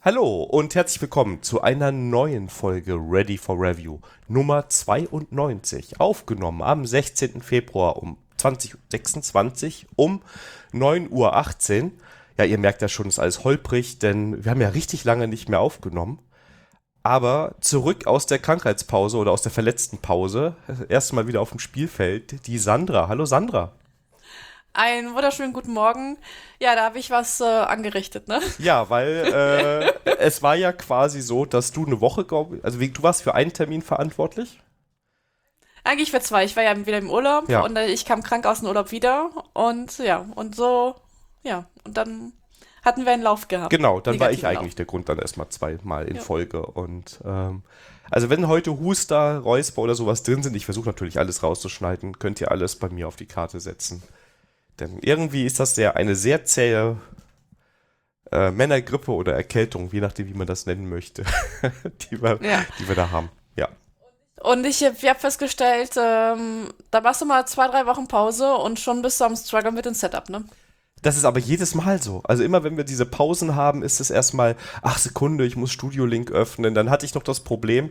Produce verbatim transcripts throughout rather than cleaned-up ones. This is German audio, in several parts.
Hallo und herzlich willkommen zu einer neuen Folge Ready for Review, Nummer zweiundneunzig, aufgenommen am sechzehnten Februar um zwanzig Uhr sechsundzwanzig um neun Uhr achtzehn. Ja, ihr merkt ja schon, es ist alles holprig, denn wir haben ja richtig lange nicht mehr aufgenommen. Aber zurück aus der Krankheitspause oder aus der verletzten Pause, erst mal wieder auf dem Spielfeld, die Sandra. Hallo Sandra. Einen wunderschönen guten Morgen. Ja, da habe ich was äh, angerichtet, ne? Ja, weil äh, es war ja quasi so, dass du eine Woche, glaub, also wie- du warst für einen Termin verantwortlich? Eigentlich für zwei. Ich war ja wieder im Urlaub Ja. und äh, ich kam krank aus dem Urlaub wieder und ja, und so, ja, und dann hatten wir einen Lauf gehabt. Genau, dann war ich Negativen eigentlich der Grund dann erstmal zweimal in Ja. Folge. Und ähm, also wenn heute Huster, Räusper oder sowas drin sind, ich versuche natürlich alles rauszuschneiden, könnt ihr alles bei mir auf die Karte setzen. Denn irgendwie ist das sehr, eine sehr zähe äh, Männergrippe oder Erkältung, je nachdem, wie man das nennen möchte, die wir, Ja. die wir da haben. Ja. Und ich habe hab festgestellt, ähm, da machst du mal zwei, drei Wochen Pause und schon bist du am Struggle mit dem Setup, ne? Das ist aber jedes Mal so. Also immer, wenn wir diese Pausen haben, ist es erstmal, ach Sekunde, ich muss Studio Link öffnen. Dann hatte ich noch das Problem,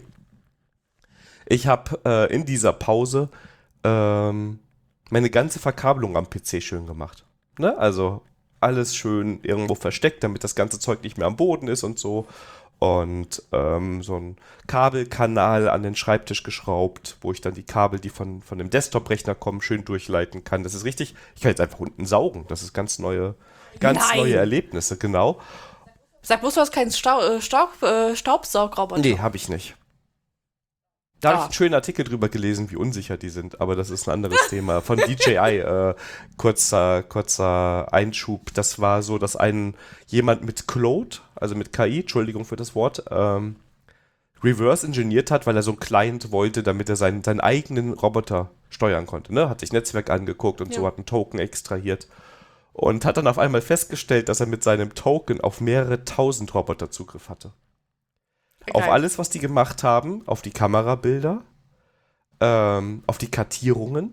ich habe äh, in dieser Pause ähm, meine ganze Verkabelung am P C schön gemacht. Ne? Also alles schön irgendwo versteckt, damit das ganze Zeug nicht mehr am Boden ist und so. Und ähm, so ein Kabelkanal an den Schreibtisch geschraubt, wo ich dann die Kabel, die von, von dem Desktop-Rechner kommen, schön durchleiten kann. Das ist richtig, ich kann jetzt einfach unten saugen. Das ist ganz neue, ganz Nein. neue Erlebnisse, genau. Sag bloß, du hast keinen Stau, äh, Staub, äh, Staubsaugroboter. Nee, habe ich nicht. Da habe ich Ah. einen schönen Artikel drüber gelesen, wie unsicher die sind, aber das ist ein anderes Thema. Von D J I, äh, kurzer, kurzer Einschub. Das war so, dass ein jemand mit Claude, also mit K I, Entschuldigung für das Wort, ähm, reverse engineert hat, weil er so einen Client wollte, damit er seinen, seinen eigenen Roboter steuern konnte. Ne? Hat sich Netzwerk angeguckt und Ja. so, hat einen Token extrahiert. Und hat dann auf einmal festgestellt, dass er mit seinem Token auf mehrere tausend Roboter Zugriff hatte. Auf Geil. alles, was die gemacht haben, auf die Kamerabilder, ähm, auf die Kartierungen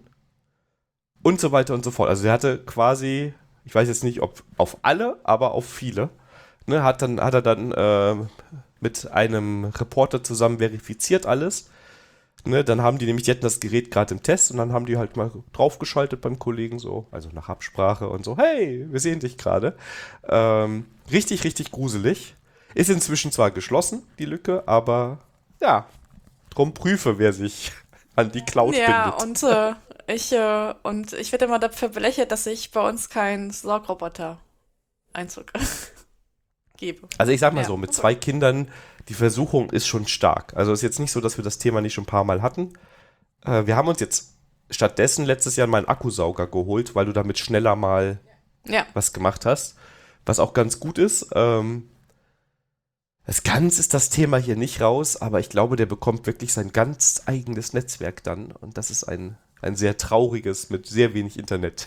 und so weiter und so fort. Also der hatte quasi, ich weiß jetzt nicht, ob auf alle, aber auf viele, ne, hat dann hat er dann ähm, mit einem Reporter zusammen verifiziert alles. Ne, dann haben die nämlich, die hatten das Gerät gerade im Test und dann haben die halt mal draufgeschaltet beim Kollegen so, also nach Absprache und so, hey, wir sehen dich gerade. Ähm, richtig, richtig gruselig. Ist inzwischen zwar geschlossen, die Lücke, aber ja, drum prüfe, wer sich an die Cloud Ja, bindet. und äh, ich äh, und ich werde immer dafür belächelt, dass ich bei uns keinen Saugroboter Einzug gebe. Also ich sag mal Ja. so, mit zwei Kindern, die Versuchung ist schon stark. Also ist jetzt nicht so, dass wir das Thema nicht schon ein paar Mal hatten. Äh, wir haben uns jetzt stattdessen letztes Jahr mal einen Akkusauger geholt, weil du damit schneller mal Ja, was gemacht hast. Was auch ganz gut ist. Ähm, das ganz ist das Thema hier nicht raus, aber ich glaube, der bekommt wirklich sein ganz eigenes Netzwerk dann. Und das ist ein, ein sehr trauriges mit sehr wenig Internet.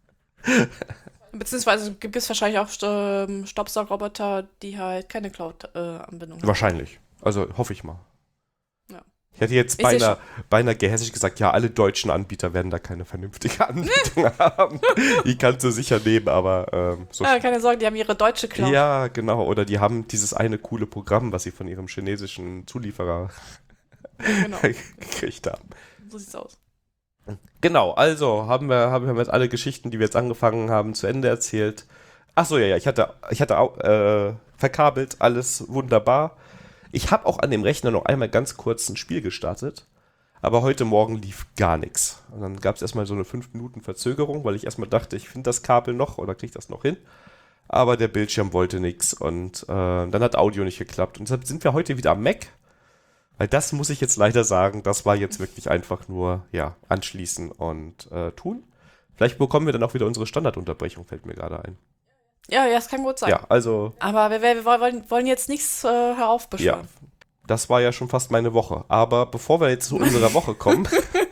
beziehungsweise gibt es wahrscheinlich auch ähm, Staubsaugroboter, die halt keine Cloud-Anbindung haben. Wahrscheinlich. Also hoffe ich mal. Ja. Ich hätte jetzt Ich seh beinahe, beinahe gehässig gesagt, ja, alle deutschen Anbieter werden da keine vernünftige Anbindung haben. Die kannst du sicher nehmen, aber ähm, so. Ah, keine Sorge, die haben ihre deutsche Cloud. Ja, genau. Oder die haben dieses eine coole Programm, was sie von ihrem chinesischen Zulieferer Genau, gekriegt haben. so sieht's aus. Genau, also haben wir, haben wir jetzt alle Geschichten, die wir jetzt angefangen haben, zu Ende erzählt. Ach so, ja, ja, ich hatte, ich hatte auch, äh, verkabelt, alles wunderbar. Ich habe auch an dem Rechner noch einmal ganz kurz ein Spiel gestartet, aber heute Morgen lief gar nichts. Und dann gab es erstmal so eine fünf Minuten Verzögerung, weil ich erstmal dachte, ich finde das Kabel noch oder kriege das noch hin. Aber der Bildschirm wollte nichts und äh, dann hat Audio nicht geklappt. Und deshalb sind wir heute wieder am Mac. Weil das muss ich jetzt leider sagen, das war jetzt wirklich einfach nur, ja, anschließen und äh, tun. Vielleicht bekommen wir dann auch wieder unsere Standardunterbrechung, fällt mir gerade ein. Ja, ja, das kann gut sein. Ja, also, Aber wir, wir wollen, wollen jetzt nichts äh, ja, heraufbeschwören. das war ja schon fast meine Woche. Aber bevor wir jetzt zu unserer Woche kommen,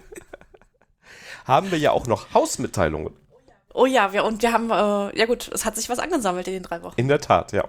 haben wir ja auch noch Hausmitteilungen. Oh ja, wir, und wir haben, äh, ja gut, es hat sich was angesammelt in den drei Wochen. In der Tat, ja.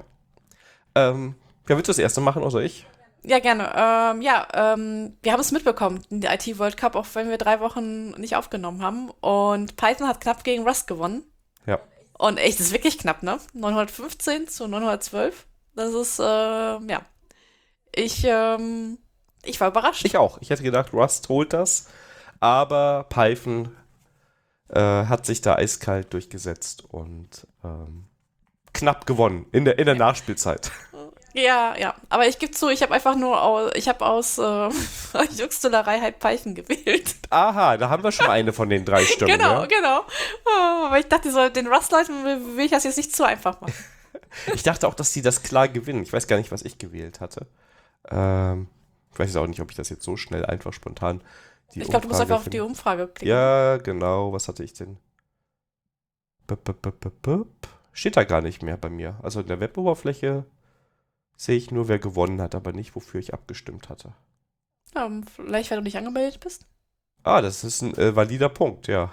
Ähm, ja, willst du das erste machen, oder ich? Ja, gerne. Ähm, ja, ähm, wir haben es mitbekommen, den I T World Cup, auch wenn wir drei Wochen nicht aufgenommen haben. Und Python hat knapp gegen Rust gewonnen. Ja. Und echt, das ist wirklich knapp, ne? neunhundertfünfzehn zu neunhundertzwölf. Das ist, äh, ja. Ich, ähm, ich war überrascht. Ich auch. Ich hätte gedacht, Rust holt das, aber Python äh, hat sich da eiskalt durchgesetzt und ähm, knapp gewonnen in der, in der Nachspielzeit. Ja, ja. Aber ich gebe zu, ich habe einfach nur aus, ich habe aus äh, Juxtullerei halt Python gewählt. Aha, da haben wir schon eine von den drei Stimmen. Genau, Ja? genau. Oh, aber ich dachte, so, den Rust-Leuten will, will ich das jetzt nicht zu einfach machen. Ich dachte auch, dass die das klar gewinnen. Ich weiß gar nicht, was ich gewählt hatte. Ähm, ich weiß auch nicht, ob ich das jetzt so schnell einfach spontan die Ich glaube, du musst Umfrage einfach auf finde. die Umfrage klicken. Ja, genau. Was hatte ich denn? Bup, bup, bup, bup, bup. Steht da gar nicht mehr bei mir. Also in der Weboberfläche sehe ich nur, wer gewonnen hat, aber nicht, wofür ich abgestimmt hatte. Ja, vielleicht, weil du nicht angemeldet bist. Ah, das ist ein äh, valider Punkt, ja.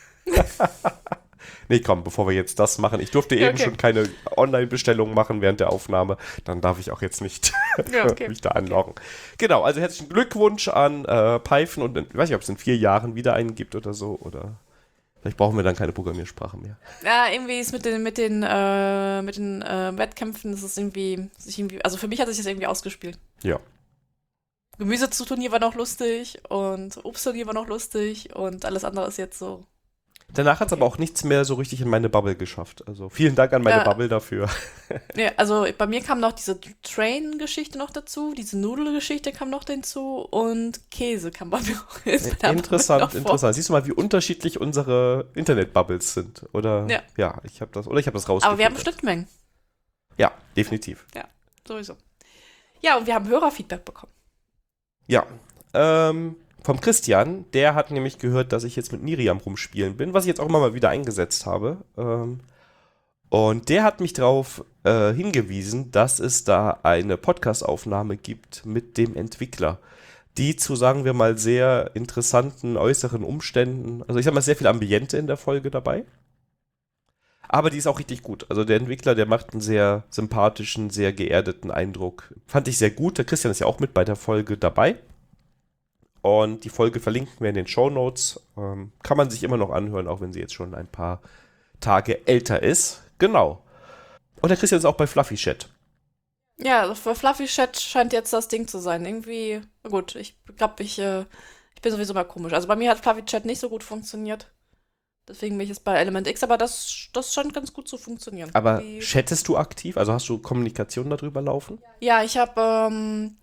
Nee, komm, bevor wir jetzt das machen. Ich durfte Ja, eben okay. schon keine Online-Bestellung machen während der Aufnahme. Dann darf ich auch jetzt nicht Ja, okay. mich da anloggen. Genau, also herzlichen Glückwunsch an äh, Python und ich weiß nicht, ob es in vier Jahren wieder einen gibt oder so. Oder vielleicht brauchen wir dann keine Programmiersprache mehr. Ja, irgendwie ist mit den, mit den, äh, mit den äh, Wettkämpfen, das ist irgendwie, sich irgendwie, also für mich hat sich das irgendwie ausgespielt. Ja. Gemüseturnier war noch lustig und Obstturnier war noch lustig und alles andere ist jetzt so. Danach hat es aber auch nichts mehr so richtig in meine Bubble geschafft. Also vielen Dank an meine Äh, Bubble dafür. Ja, also bei mir kam noch diese Train-Geschichte noch dazu, diese Nudelgeschichte kam noch hinzu und Käse kam bei mir auch in meiner Interessant, Bubble noch vor. interessant. Siehst du mal, wie unterschiedlich unsere Internet-Bubbles sind. Oder Ja. ja, ich habe das, oder ich habe das rausgefunden. Aber wir haben Schnittmengen, Ja, definitiv. sowieso. Ja, und wir haben Hörerfeedback bekommen. Ja, ähm, vom Christian, der hat nämlich gehört, dass ich jetzt mit Miriam rumspielen bin, was ich jetzt auch immer mal wieder eingesetzt habe. Ähm, und der hat mich darauf äh, hingewiesen, dass es da eine Podcast-Aufnahme gibt mit dem Entwickler, die zu, sagen wir mal, sehr interessanten äußeren Umständen, also ich sag mal, sehr viel Ambiente in der Folge dabei. Aber die ist auch richtig gut. Also der Entwickler, der macht einen sehr sympathischen, sehr geerdeten Eindruck. Fand ich sehr gut. Der Christian ist ja auch mit bei der Folge dabei. Und die Folge verlinken wir in den Shownotes. Ähm, kann man sich immer noch anhören, auch wenn sie jetzt schon ein paar Tage älter ist. Genau. Und der Christian ist auch bei Fluffy Chat. Ja, also für Fluffy Chat scheint jetzt das Ding zu sein. Irgendwie, na gut, ich glaube, ich, äh, ich bin sowieso mal komisch. Also bei mir hat Fluffy Chat nicht so gut funktioniert. Deswegen bin ich jetzt bei Element X, aber das, das scheint ganz gut zu funktionieren. Aber Die, chattest du aktiv? Also hast du Kommunikation darüber laufen? ja, ich habe ähm,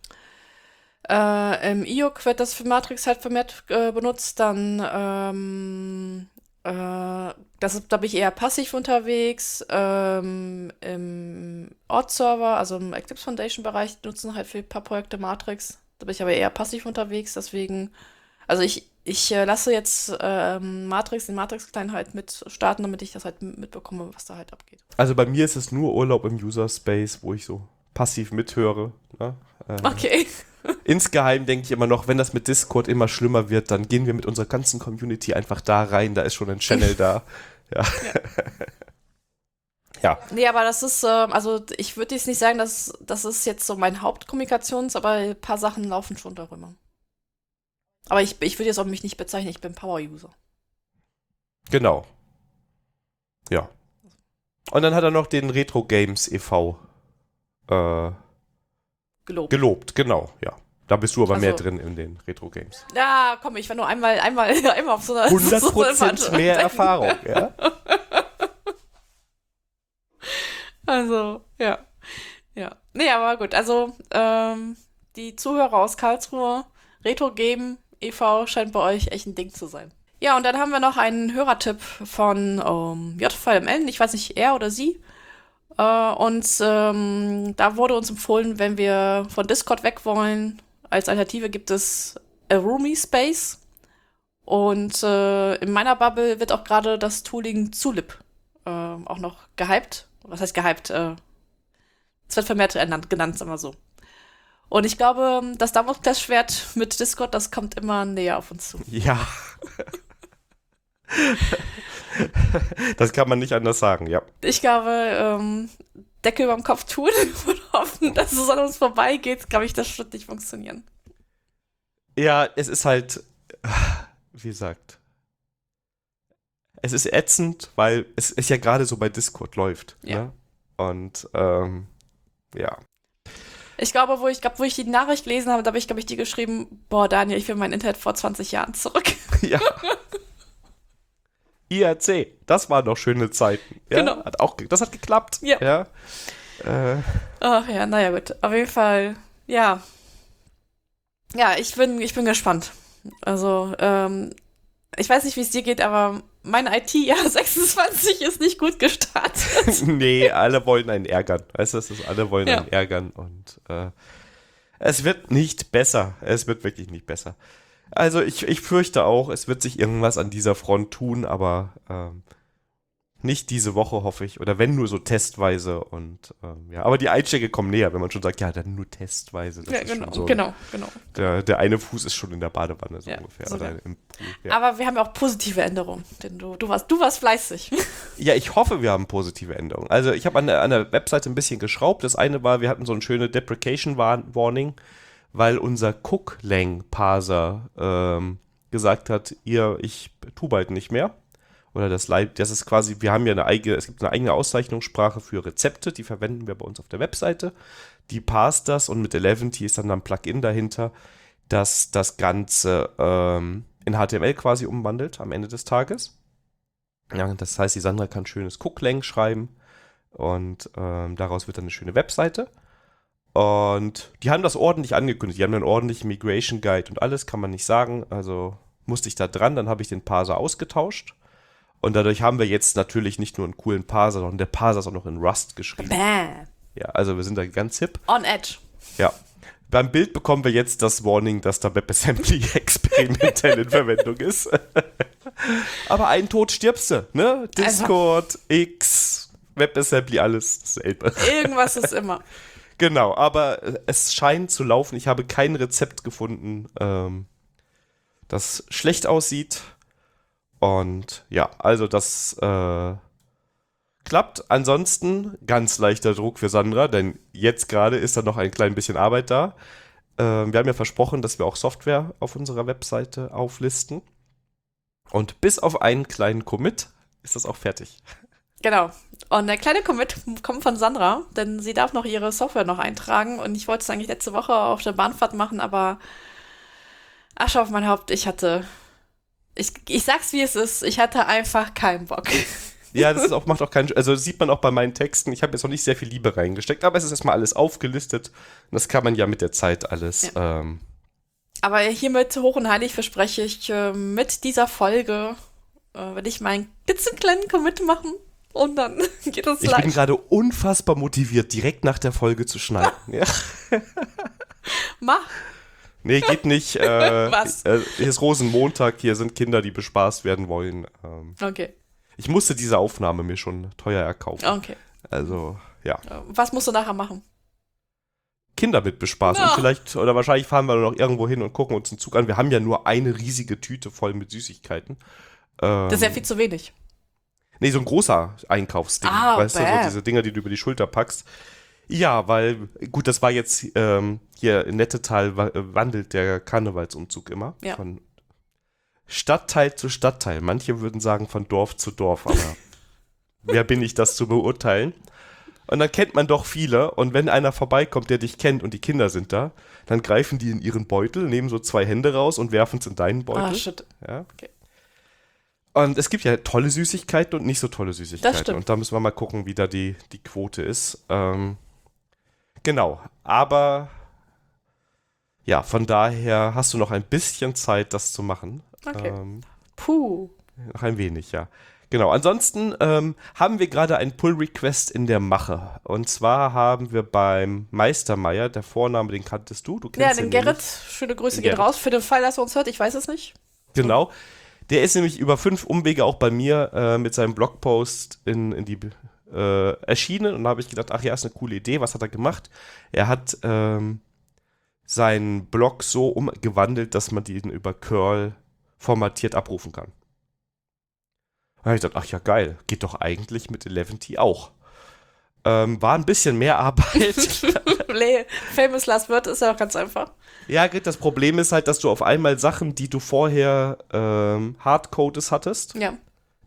äh, im I O C wird das für Matrix halt vermehrt äh, benutzt. Dann, ähm, äh, das ist, da bin ich eher passiv unterwegs. Ähm, im Ort-Server, also im Eclipse Foundation-Bereich, nutzen halt für ein paar Projekte Matrix. Da bin ich aber eher passiv unterwegs, deswegen, also ich, ich äh, lasse jetzt ähm, Matrix, den Matrix-Client halt mit starten, damit ich das halt m- mitbekomme, was da halt abgeht. Also bei mir ist es nur Urlaub im User Space, wo ich so passiv mithöre. Ne? Äh, Okay. Insgeheim denke ich immer noch, wenn das mit Discord immer schlimmer wird, dann gehen wir mit unserer ganzen Community einfach da rein. Da ist schon ein Channel da. Ja. Ja. Nee, aber das ist, ähm, also ich würde jetzt nicht sagen, dass das ist jetzt so mein Hauptkommunikations, aber ein paar Sachen laufen schon darüber. Aber ich, ich würde jetzt auch mich nicht bezeichnen, ich bin Power-User. Genau. Ja. Und dann hat er noch den Retro Games e V äh, Gelobt. gelobt. Genau, ja. Da bist du aber Ach mehr so. drin in den Retro Games. Ja, komm, ich war nur einmal, einmal, einmal auf so einer hundert so einer Prozent Veranstaltung. mehr Erfahrung, ja? Also, ja. Ja. Nee, aber gut. Also, ähm, die Zuhörer aus Karlsruhe, Retro Game e V scheint bei euch echt ein Ding zu sein. Ja, und dann haben wir noch einen Hörertipp von ähm, J V M N, ich weiß nicht, er oder sie. Äh, und ähm, da wurde uns empfohlen, wenn wir von Discord weg wollen, als Alternative gibt es a Roomy Space. Und äh, in meiner Bubble wird auch gerade das Tooling Zulip äh, auch noch gehypt. Was heißt gehypt? Äh, es wird vermehrt ernannt, genannt, sagen wir so. Und ich glaube, das Damoklesschwert mit Discord, das kommt immer näher auf uns zu. Ja. Das kann man nicht anders sagen, ja. Ich glaube, ähm, Deckel über dem Kopf tun und hoffen, dass es an uns vorbeigeht, glaube ich, das wird nicht funktionieren. Ja, es ist halt, wie gesagt, es ist ätzend, weil es, es ja gerade so bei Discord läuft. Ja. Ne? Und ähm, Ja. Ich glaube, wo ich, glaub, wo ich die Nachricht gelesen habe, da habe ich, glaube ich, die geschrieben, boah, Daniel, ich will mein Internet vor zwanzig Jahren zurück. Ja. I R C, das waren doch schöne Zeiten. Ja? Genau. Hat auch, das hat geklappt. Ja. Ja. Äh, Ach ja, naja, gut. Auf jeden Fall, ja. Ja, ich bin, ich bin gespannt. Also, ähm, ich weiß nicht, wie es dir geht, aber mein I T-Jahr sechsundzwanzig ist nicht gut gestartet. nee, alle wollen einen ärgern. Weißt du, es ist, alle wollen Ja. einen ärgern und äh, es wird nicht besser. Es wird wirklich nicht besser. Also ich, ich fürchte auch, es wird sich irgendwas an dieser Front tun, aber ähm, nicht diese Woche, hoffe ich. Oder wenn nur so testweise und ähm, ja. Aber die Einschläge kommen näher, wenn man schon sagt, ja, dann nur testweise. Das Ja, ist genau, schon so. genau, genau. Der, der eine Fuß ist schon in der Badewanne, so Ja, ungefähr. so Oder ja. im Pool, ja. Aber wir haben ja auch positive Änderungen, denn du, du, warst, du warst fleißig. Ja, ich hoffe, wir haben positive Änderungen. Also ich habe an der, an der Webseite ein bisschen geschraubt. Das eine war, wir hatten so eine schöne Deprecation Warning, weil unser Cook-Lang-Parser ähm, gesagt hat, ihr, ich tu bald nicht mehr. Oder das, das ist quasi, wir haben ja eine eigene, es gibt eine eigene Auszeichnungssprache für Rezepte, die verwenden wir bei uns auf der Webseite. Die parst das und mit Eleventy ist dann ein Plugin dahinter, das das Ganze ähm, in H T M L quasi umwandelt am Ende des Tages. Ja, das heißt, die Sandra kann schönes Cook-Lang schreiben und ähm, daraus wird dann eine schöne Webseite. Und die haben das ordentlich angekündigt. Die haben einen ordentlichen Migration Guide und alles, kann man nicht sagen. Also musste ich da dran, dann habe ich den Parser ausgetauscht. Und dadurch haben wir jetzt natürlich nicht nur einen coolen Parser, sondern der Parser ist auch noch in Rust geschrieben. Bäh. Ja, also wir sind da ganz hip. On Edge. Ja. Beim Bild bekommen wir jetzt das Warning, dass da WebAssembly experimentell in Verwendung ist. Aber einen Tod stirbst du, ne? Discord, X, WebAssembly, alles dasselbe. Irgendwas ist immer. Genau, aber es scheint zu laufen. Ich habe kein Rezept gefunden, ähm, das schlecht aussieht. Und ja, also das äh, klappt. Ansonsten ganz leichter Druck für Sandra, denn jetzt gerade ist da noch ein klein bisschen Arbeit da. Ähm, wir haben ja versprochen, dass wir auch Software auf unserer Webseite auflisten. Und bis auf einen kleinen Commit ist das auch fertig. Genau. Und der kleine Commit kommt von Sandra, denn sie darf noch ihre Software noch eintragen. Und ich wollte es eigentlich letzte Woche auf der Bahnfahrt machen, aber Asche auf mein Haupt, ich hatte... Ich, ich sag's, wie es ist. Ich hatte einfach keinen Bock. Ja, das ist auch, macht auch keinen, also das sieht man auch bei meinen Texten. Ich habe jetzt noch nicht sehr viel Liebe reingesteckt, aber es ist erstmal alles aufgelistet. Und das kann man ja mit der Zeit alles. Ja. Ähm, aber hiermit hoch und heilig verspreche ich, äh, mit dieser Folge äh, werde ich meinen klitzekleinen Commit machen und dann geht es ich live. Ich bin gerade unfassbar motiviert, direkt nach der Folge zu schneiden. Ja. Mach. Nee, geht nicht. Äh, Was? Äh, hier ist Rosenmontag, hier sind Kinder, die bespaßt werden wollen. Ähm, okay. Ich musste diese Aufnahme mir schon teuer erkaufen. Okay. Also, ja. Was musst du nachher machen? Kinder mit bespaßen. Ja. Und vielleicht, oder wahrscheinlich fahren wir noch irgendwo hin und gucken uns einen Zug an. Wir haben ja nur eine riesige Tüte voll mit Süßigkeiten. Ähm, Das ist ja viel zu wenig. Nee, so ein großer Einkaufsding. Ah, weißt du, bäh. so diese Dinger, die du über die Schulter packst. Ja, weil, gut, das war jetzt ähm, hier in Nettetal wa- wandelt der Karnevalsumzug immer. Ja. Von Stadtteil zu Stadtteil. Manche würden sagen von Dorf zu Dorf, aber wer bin ich, das zu beurteilen? Und dann kennt man doch viele. Und wenn einer vorbeikommt, der dich kennt und die Kinder sind da, dann greifen die in ihren Beutel, nehmen so zwei Hände raus und werfen es in deinen Beutel. Ah, shit. Ja. Okay. Und es gibt ja tolle Süßigkeiten und nicht so tolle Süßigkeiten. Das stimmt. Und da müssen wir mal gucken, wie da die, die Quote ist. Ähm, genau, aber ja, von daher hast du noch ein bisschen Zeit, das zu machen. Okay. Ähm, Puh. noch ein wenig, ja. Genau, ansonsten ähm, haben wir gerade einen Pull-Request in der Mache. Und zwar haben wir beim Meistermeier, der Vorname, den kanntest du, du Ja, kennst den ihn Gerrit, nämlich. schöne Grüße Den geht Gerrit. raus. Für den Fall, dass er uns hört, ich weiß es nicht. Genau. Der ist nämlich über fünf Umwege auch bei mir äh, mit seinem Blogpost in, in die äh, erschienen. Und da habe ich gedacht, ach ja, ist eine coole Idee. Was hat er gemacht? Er hat ähm, seinen Blog so umgewandelt, dass man den über curl formatiert abrufen kann. Da habe ich gedacht, ach ja, geil. Geht doch eigentlich mit Eleventy auch. Ähm, war ein bisschen mehr Arbeit. Nee, Famous Last Word ist ja auch ganz einfach. Ja, Grit, das Problem ist halt, dass du auf einmal Sachen, die du vorher ähm, Hardcodes hattest, Ja.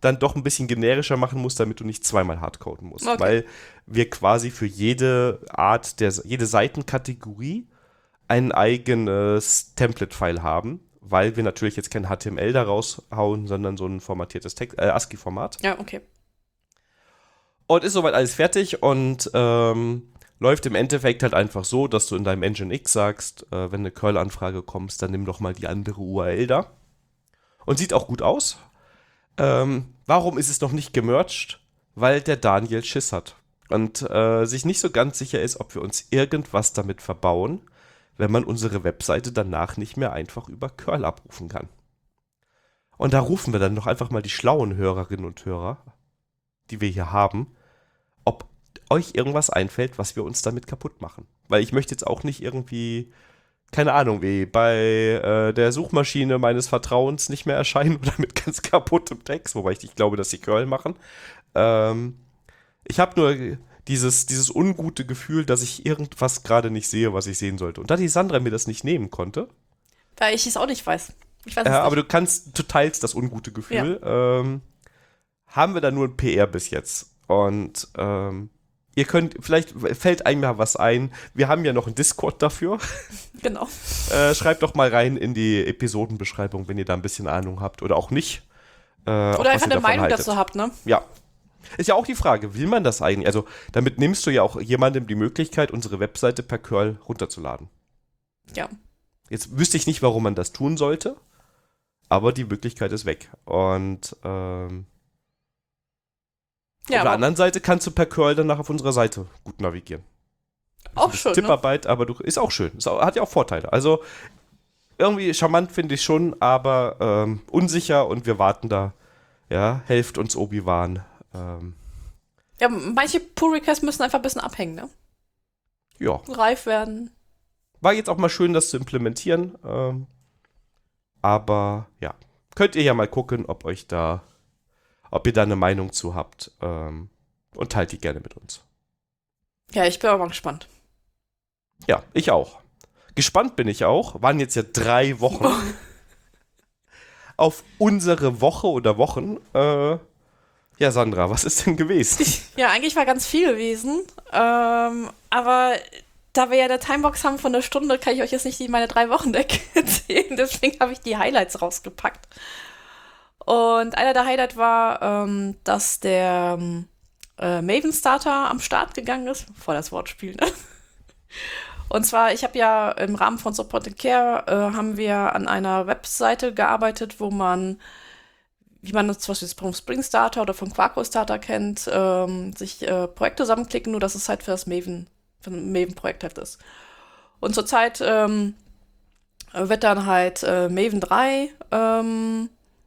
dann doch ein bisschen generischer machen musst, damit du nicht zweimal hardcoden musst. Okay. Weil wir quasi für jede Art, der, jede Seitenkategorie ein eigenes Template-File haben, weil wir natürlich jetzt kein H T M L da raushauen, sondern so ein formatiertes Text, äh, ASCII-Format. Ja, okay. Und ist soweit alles fertig und ähm, läuft im Endeffekt halt einfach so, dass du in deinem Nginx sagst, äh, wenn eine Curl-Anfrage kommst, dann nimm doch mal die andere U R L da. Und sieht auch gut aus. Ähm, warum ist es noch nicht gemerged? Weil der Daniel Schiss hat und äh, sich nicht so ganz sicher ist, ob wir uns irgendwas damit verbauen, wenn man unsere Webseite danach nicht mehr einfach über Curl abrufen kann. Und da rufen wir dann doch einfach mal die schlauen Hörerinnen und Hörer, die wir hier haben, ob euch irgendwas einfällt, was wir uns damit kaputt machen. Weil ich möchte jetzt auch nicht irgendwie, keine Ahnung, wie bei äh, der Suchmaschine meines Vertrauens nicht mehr erscheinen oder mit ganz kaputtem Text, wobei ich nicht glaube, dass sie Curl machen. Ähm, ich habe nur dieses, dieses ungute Gefühl, dass ich irgendwas gerade nicht sehe, was ich sehen sollte. Und da die Sandra mir das nicht nehmen konnte, Weil ich es auch nicht weiß. Ich weiß es äh, aber nicht. du kannst, du teilst das ungute Gefühl, ähm, haben wir da nur ein P R bis jetzt. Und ähm, ihr könnt, vielleicht fällt einem ja was ein. Wir haben ja noch einen Discord dafür. Genau. Äh, schreibt doch mal rein in die Episodenbeschreibung, wenn ihr da ein bisschen Ahnung habt oder auch nicht. Äh, auch Oder was einfach ihr eine davon Meinung haltet. dazu habt, ne? Ja. Ist ja auch die Frage, will man das eigentlich? Also, damit nimmst du ja auch jemandem die Möglichkeit, unsere Webseite per Curl runterzuladen. Ja. Jetzt wüsste ich nicht, warum man das tun sollte, aber die Möglichkeit ist weg. Und ähm, Ja, auf der aber anderen Seite kannst du per Curl danach auf unserer Seite gut navigieren. auch Das ist schön, ne? Tipparbeit, aber du, ist auch schön. Ist auch, hat ja auch Vorteile. Also irgendwie charmant finde ich schon, aber ähm, unsicher und wir warten da. Ja, helft uns Obi-Wan. Ähm, Ja, manche Pull-Requests müssen einfach ein bisschen abhängen, ne? ja, Reif werden. war jetzt auch mal schön, das zu implementieren. Ähm, aber ja, könnt ihr ja mal gucken, ob euch da, ob ihr da eine Meinung zu habt. Ähm, und teilt die gerne mit uns. Ja, ich bin aber mal gespannt. Ja, ich auch. Gespannt bin ich auch. Waren jetzt ja drei Wochen auf unsere Woche oder Wochen. Äh, ja, Sandra, was ist denn gewesen? Ja, eigentlich war ganz viel gewesen. Ähm, aber da wir ja eine Timebox haben von einer Stunde, kann ich euch jetzt nicht die meine drei Wochen erzählen. Deswegen habe ich die Highlights rausgepackt. Und einer der Highlights war, ähm, dass der ähm, äh, Maven Starter am Start gegangen ist. Voll das Wortspiel, ne? Und zwar, ich habe ja im Rahmen von Support and Care äh, haben wir an einer Webseite gearbeitet, wo man, wie man das zum Beispiel vom Spring Starter oder vom Quarko Starter kennt, ähm, sich äh, Projekte zusammenklicken, nur dass es halt für das Maven, für ein Maven-Projekt halt ist. Und zurzeit ähm, wird dann halt äh, Maven drei ähm,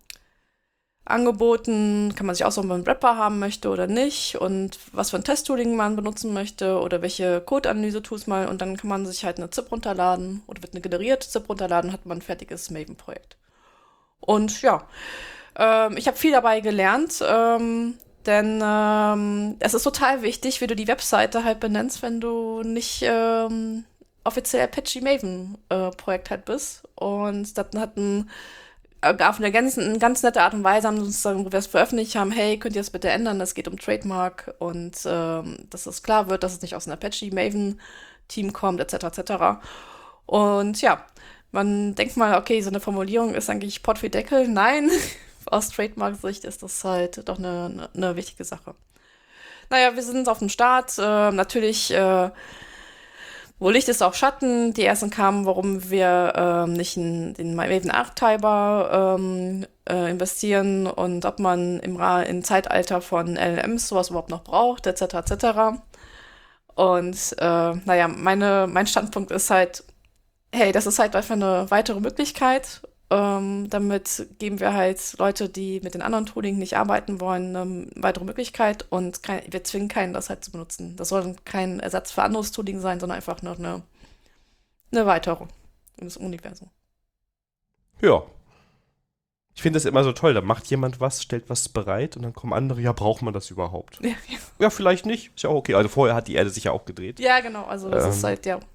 angeboten, kann man sich aussuchen, ob man einen Wrapper haben möchte oder nicht und was für ein Testtooling man benutzen möchte oder welche Code-Analyse-Tools mal und dann kann man sich halt eine Z I P runterladen oder wird eine generierte Z I P runterladen, hat man ein fertiges Maven-Projekt. Und ja, ähm, ich habe viel dabei gelernt, ähm, denn ähm, es ist total wichtig, wie du die Webseite halt benennst, wenn du nicht ähm, offiziell Apache Maven-Projekt halt bist. Und das hat ein auf eine ganz, eine ganz nette Art und Weise haben sie uns dann, wo wir es veröffentlicht haben, hey, könnt ihr das bitte ändern, es geht um Trademark und ähm, dass es klar wird, dass es nicht aus einem Apache Maven Team kommt, et cetera et cetera. Und ja, man denkt mal, okay, so eine Formulierung ist eigentlich Pott wie Deckel. Nein, aus Trademark-Sicht ist das halt doch eine, eine, eine wichtige Sache. Naja, wir sind auf dem Start. Äh, natürlich, äh, wo Licht ist auch Schatten. Die ersten kamen, warum wir ähm, nicht in den Maven Archetyper ähm, äh, investieren und ob man im, Ra im Zeitalter von L L Ms sowas überhaupt noch braucht, et cetera et cetera. Und äh, naja, meine, mein Standpunkt ist halt, hey, das ist halt einfach eine weitere Möglichkeit. Ähm, damit geben wir halt Leute, die mit den anderen Tooling nicht arbeiten wollen, eine weitere Möglichkeit und kein, wir zwingen keinen, das halt zu benutzen. Das soll kein Ersatz für anderes Tooling sein, sondern einfach nur eine, eine Erweiterung im Universum. Ja. Ich finde das immer so toll. Da macht jemand was, stellt was bereit und dann kommen andere, ja, braucht man das überhaupt? Ja, ja. Ja, vielleicht nicht. Ist ja auch okay. Also vorher hat die Erde sich ja auch gedreht. Ja, genau, also das Ähm, ist halt, ja.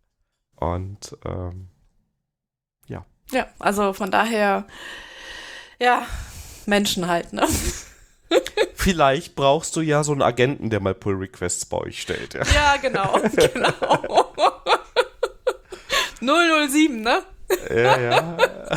Und ähm, Ja, also von daher, ja, Menschen halt, ne? Vielleicht brauchst du ja so einen Agenten, der mal Pull-Requests bei euch stellt. Ja, Ja, genau, genau. null null sieben, ne? ja. ja.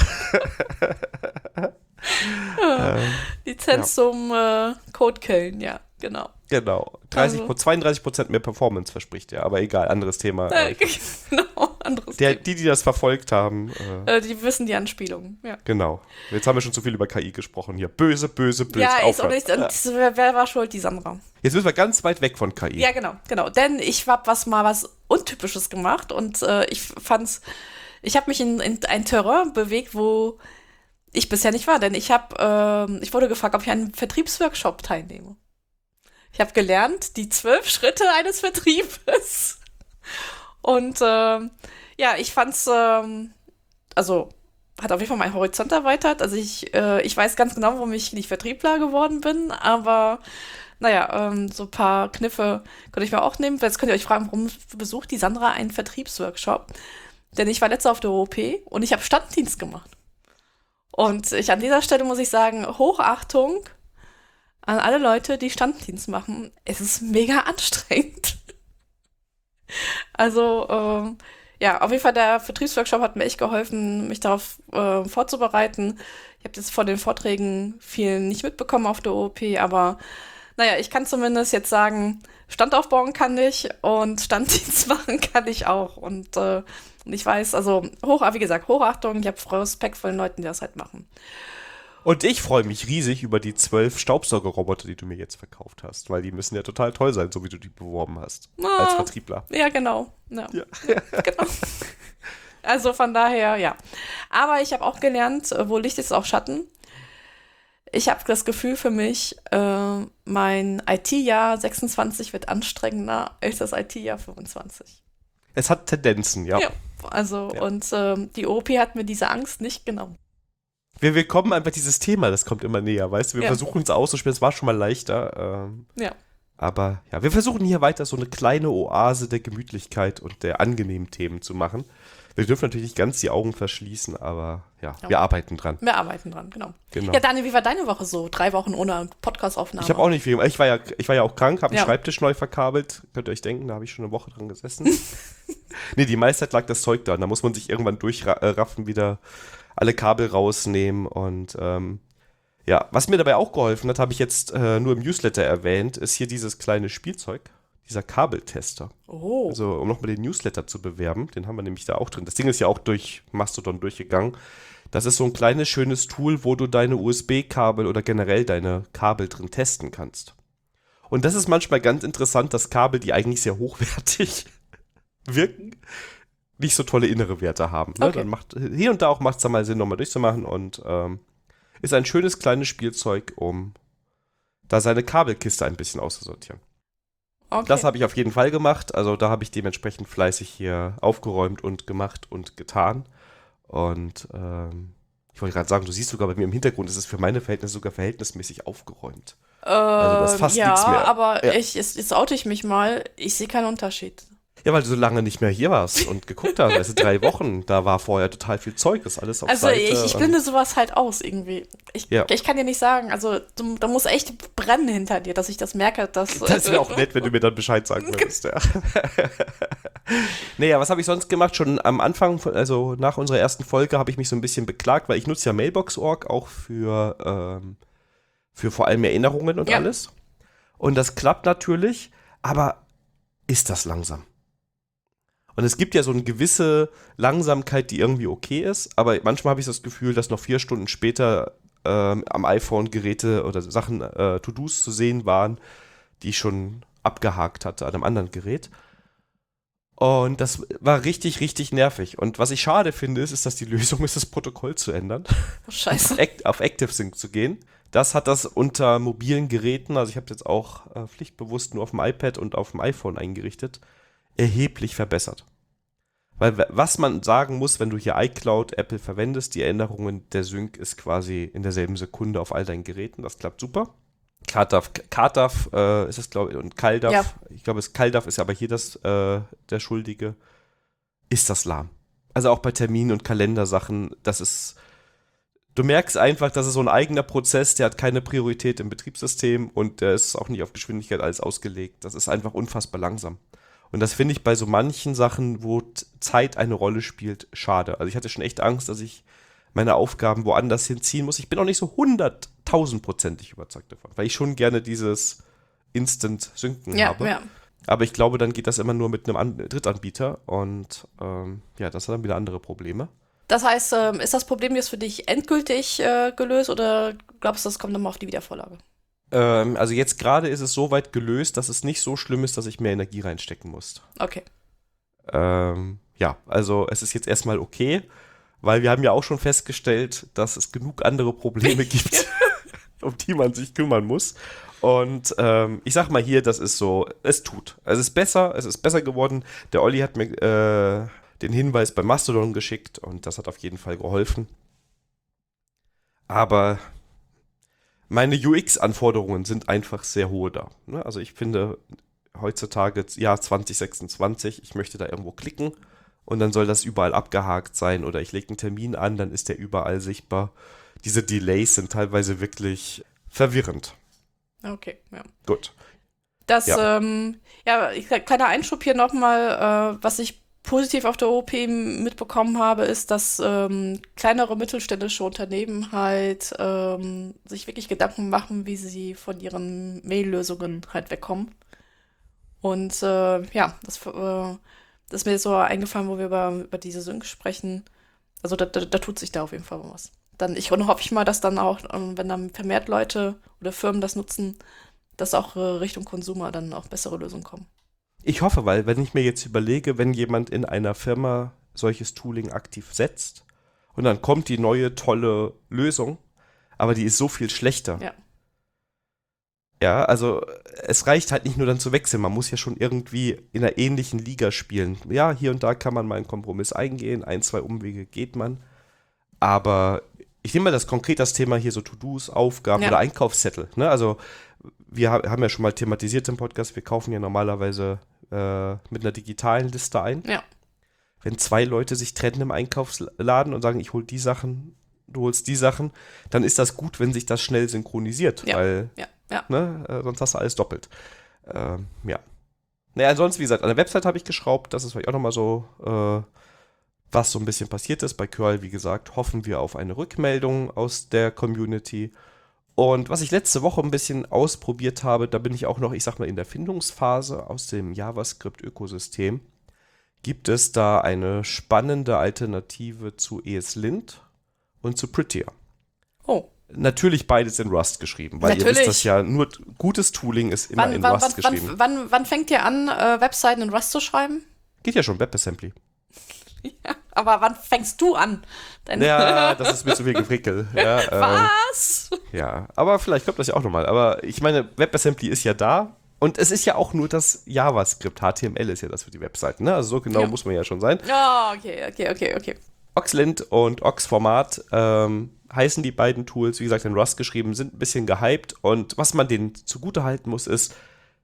Lizenz Ja. zum äh, Code killen, ja, genau. Genau. dreißig, Also- zweiunddreißig Prozent mehr Performance verspricht er, aber egal, anderes Thema. Äh, genau, anderes Der, Thema. die, die das verfolgt haben, äh, Äh, die wissen die Anspielung, ja. genau. Jetzt haben wir schon zu viel über K I gesprochen hier. Böse, böse, böse. Ja, ist auch aufhören. nicht, und wer, wer war schuld? Die Sandra. Jetzt müssen wir ganz weit weg von K I. Ja, genau, genau. Denn ich hab was mal was Untypisches gemacht und äh, ich fand's, ich habe mich in, in ein Terrain bewegt, wo ich bisher nicht war, denn ich habe, ähm, ich wurde gefragt, ob ich an einem Vertriebsworkshop teilnehme. Ich habe gelernt, die zwölf Schritte eines Vertriebes. Und ähm, ja, ich fand's, ähm, also hat auf jeden Fall meinen Horizont erweitert. Also ich, äh, ich weiß ganz genau, warum ich nicht Vertriebler geworden bin, aber naja, ähm, so ein paar Kniffe könnte ich mir auch nehmen. Jetzt könnt ihr euch fragen, warum besucht die Sandra einen Vertriebsworkshop? Denn ich war letzte auf der O O P und ich habe Standdienst gemacht. Und ich an dieser Stelle muss ich sagen, Hochachtung an alle Leute, die Standdienst machen. Es ist mega anstrengend. Also, ähm, ja, auf jeden Fall der Vertriebsworkshop hat mir echt geholfen, mich darauf äh, vorzubereiten. Ich habe jetzt von den Vorträgen viel nicht mitbekommen auf der O O P, aber naja, ich kann zumindest jetzt sagen, Stand aufbauen kann ich und Standdienst machen kann ich auch. Und, äh, und ich weiß, also, hoch, wie gesagt, Hochachtung, ich habe Respekt vor den Leuten, die das halt machen. Und ich freue mich riesig über die zwölf Staubsaugerroboter, die du mir jetzt verkauft hast, weil die müssen ja total toll sein, so wie du die beworben hast. Ah. Als Vertriebler. Ja, genau. Ja. Ja. Genau. Also von daher, ja. Aber ich habe auch gelernt, äh, wo Licht ist, auch Schatten. Ich habe das Gefühl für mich, äh, mein I T-Jahr sechsundzwanzig wird anstrengender als das I T-Jahr fünfundzwanzig. Es hat Tendenzen, ja. Ja, also Ja. und ähm, die O O P hat mir diese Angst nicht genommen. Wir, wir kommen einfach dieses Thema, das kommt immer näher, weißt du? Wir Ja. versuchen es auszuspielen, es war schon mal leichter. Ähm, Ja. aber ja, wir versuchen hier weiter so eine kleine Oase der Gemütlichkeit und der angenehmen Themen zu machen. Wir dürfen natürlich nicht ganz die Augen verschließen, aber ja, Ja. wir arbeiten dran. Wir arbeiten dran, genau. Genau. Ja, Daniel, wie war deine Woche so? Drei Wochen ohne Podcast-Aufnahme. Ich habe auch nicht viel gemacht. Ich war ja, ich war ja auch krank, habe einen Ja. Schreibtisch neu verkabelt. Könnt ihr euch denken, da habe ich schon eine Woche dran gesessen. Nee, die meiste Zeit lag das Zeug da. Da muss man sich irgendwann durchraffen, wieder alle Kabel rausnehmen. Und ähm, ja, was mir dabei auch geholfen hat, habe ich jetzt äh, nur im Newsletter erwähnt, ist hier dieses kleine Spielzeug, dieser Kabeltester. Oh. Also, um nochmal den Newsletter zu bewerben, den haben wir nämlich da auch drin. Das Ding ist ja auch durch Mastodon durchgegangen. Das ist so ein kleines, schönes Tool, wo du deine U S B-Kabel oder generell deine Kabel drin testen kannst. Und das ist manchmal ganz interessant, dass Kabel, die eigentlich sehr hochwertig wirken, nicht so tolle innere Werte haben. Ne? Okay. Dann macht hier und da auch macht es dann mal Sinn, nochmal durchzumachen und ähm, ist ein schönes kleines Spielzeug, um da seine Kabelkiste ein bisschen auszusortieren. Okay. Das habe ich auf jeden Fall gemacht. Also da habe ich dementsprechend fleißig hier aufgeräumt und gemacht und getan. Und ähm, ich wollte gerade sagen, du siehst sogar bei mir im Hintergrund, ist es für meine Verhältnisse sogar verhältnismäßig aufgeräumt. Also das ist fast ja, nichts mehr. aber Ja. ich, jetzt, jetzt oute ich mich mal, ich sehe keinen Unterschied. Ja, weil du so lange nicht mehr hier warst und geguckt hast. Also drei Wochen, da war vorher total viel Zeug, das ist alles auf Also Seite. ich, ich und- blende sowas halt aus irgendwie. Ich, Ja. ich kann dir nicht sagen, also du, da muss echt brennen hinter dir, dass ich das merke, dass... Das wäre auch nett, wenn du mir dann Bescheid sagen würdest, ja. Naja, was habe ich sonst gemacht? Schon am Anfang, also nach unserer ersten Folge, habe ich mich so ein bisschen beklagt, weil ich nutze ja Mailbox Punkt org auch für, ähm, für vor allem Erinnerungen und Ja. alles. Und das klappt natürlich, aber ist das langsam? Und es gibt ja so eine gewisse Langsamkeit, die irgendwie okay ist, aber manchmal habe ich das Gefühl, dass noch vier Stunden später ähm, am iPhone Geräte oder Sachen, äh, To-Dos zu sehen waren, die ich schon abgehakt hatte an einem anderen Gerät. Und das war richtig, richtig nervig. Und was ich schade finde, ist, ist dass die Lösung ist, das Protokoll zu ändern, Oh, scheiße. auf, Act- auf ActiveSync zu gehen. Das hat das unter mobilen Geräten, also ich habe jetzt auch äh, pflichtbewusst nur auf dem iPad und auf dem iPhone eingerichtet, erheblich verbessert. Weil w- was man sagen muss, wenn du hier iCloud, Apple verwendest, die Erinnerungen, der Sync ist quasi in derselben Sekunde auf all deinen Geräten, das klappt super. KDAF, KDAF äh, ist es, glaube ich, und CalDAV, Ja. ich glaube, es CalDAV ist aber hier das, äh, der Schuldige, ist das lahm. Also auch bei Terminen und Kalendersachen, das ist, Du merkst einfach, das ist so ein eigener Prozess, der hat keine Priorität im Betriebssystem und der ist auch nicht auf Geschwindigkeit alles ausgelegt. Das ist einfach unfassbar langsam. Und das finde ich bei so manchen Sachen, wo t- Zeit eine Rolle spielt, schade. Also ich hatte schon echt Angst, dass ich meine Aufgaben woanders hinziehen muss. Ich bin auch nicht so hunderttausendprozentig überzeugt davon, weil ich schon gerne dieses Instant-Synken Ja, habe. ja. Aber ich glaube, dann geht das immer nur mit einem An- Drittanbieter und ähm, ja, das hat dann wieder andere Probleme. Das heißt, ähm, ist das Problem jetzt für dich endgültig äh, gelöst oder glaubst du, das kommt nochmal auf die Wiedervorlage? Ähm, also jetzt gerade ist es so weit gelöst, dass es nicht so schlimm ist, dass ich mehr Energie reinstecken muss. Okay. Ähm, ja, also es ist jetzt erstmal okay, weil wir haben ja auch schon festgestellt, dass es genug andere Probleme gibt, um die man sich kümmern muss. Und ähm, ich sag mal hier, das ist so, es tut. Es ist besser, es ist besser geworden. Der Olli hat mir äh, den Hinweis bei Mastodon geschickt und das hat auf jeden Fall geholfen. Aber meine U X-Anforderungen sind einfach sehr hohe da. Ne? Also ich finde heutzutage, Jahr zwanzig sechsundzwanzig, ich möchte da irgendwo klicken und dann soll das überall abgehakt sein oder ich lege einen Termin an, dann ist der überall sichtbar. Diese Delays sind teilweise wirklich verwirrend. Okay, ja. Gut. Das, Ja. ähm, ja, ich, kleiner Einschub hier nochmal, äh, was ich positiv auf der O O P mitbekommen habe, ist, dass ähm, kleinere mittelständische Unternehmen halt ähm, sich wirklich Gedanken machen, wie sie von ihren Mail-Lösungen halt wegkommen. Und äh, ja, das, äh, das ist mir so eingefallen, wo wir über, über diese Sync sprechen. Also da, da, da tut sich da auf jeden Fall was. Dann ich und hoffe ich mal, dass dann auch, ähm, wenn dann vermehrt Leute oder Firmen das nutzen, dass auch äh, Richtung Consumer dann auch bessere Lösungen kommen. Ich hoffe, weil wenn ich mir jetzt überlege, wenn jemand in einer Firma solches Tooling aktiv setzt und dann kommt die neue tolle Lösung, aber die ist so viel schlechter. Ja. Ja, also es reicht halt nicht nur dann zu wechseln, man muss ja schon irgendwie in einer ähnlichen Liga spielen. Ja, hier und da kann man mal einen Kompromiss eingehen, ein, zwei Umwege geht man, aber ich nehme mal das konkret das Thema hier so To-Dos, Aufgaben Ja. oder Einkaufszettel. Ne? Also wir ha- haben ja schon mal thematisiert im Podcast, wir kaufen ja normalerweise äh, mit einer digitalen Liste ein. Ja. Wenn zwei Leute sich trennen im Einkaufsladen und sagen, ich hol die Sachen, du holst die Sachen, dann ist das gut, wenn sich das schnell synchronisiert, Ja. weil Ja, ja. ne, äh, sonst hast du alles doppelt. Ähm, ja. Naja, ansonsten, wie gesagt, an der Website habe ich geschraubt, das ist vielleicht auch nochmal so, äh, was so ein bisschen passiert ist. Bei Curl, wie gesagt, hoffen wir auf eine Rückmeldung aus der Community. Und was ich letzte Woche ein bisschen ausprobiert habe, da bin ich auch noch, ich sag mal, in der Findungsphase aus dem JavaScript-Ökosystem. Gibt es da eine spannende Alternative zu ESLint und zu Prettier? Oh. Natürlich beides in Rust geschrieben, weil ihr Natürlich. wisst das ja, nur t- gutes Tooling ist immer Wann, in wann, Rust wann, geschrieben. wann, wann, wann fängt ihr an, äh, Webseiten in Rust zu schreiben? Geht ja schon, WebAssembly. Ja. Aber wann fängst du an? Denn Ja, das ist mir zu viel Gefrickel. Ja, ähm, Was? ja, aber vielleicht kommt das ja auch nochmal. Aber ich meine, WebAssembly ist ja da und es ist ja auch nur das JavaScript. H T M L ist ja das für die Webseiten. Ne? Also so genau Ja. muss man ja schon sein. Ja, okay, okay, okay, okay. Oxlint und Oxformat ähm, heißen die beiden Tools, wie gesagt, in Rust geschrieben, sind ein bisschen gehypt. Und was man denen zugute halten muss, ist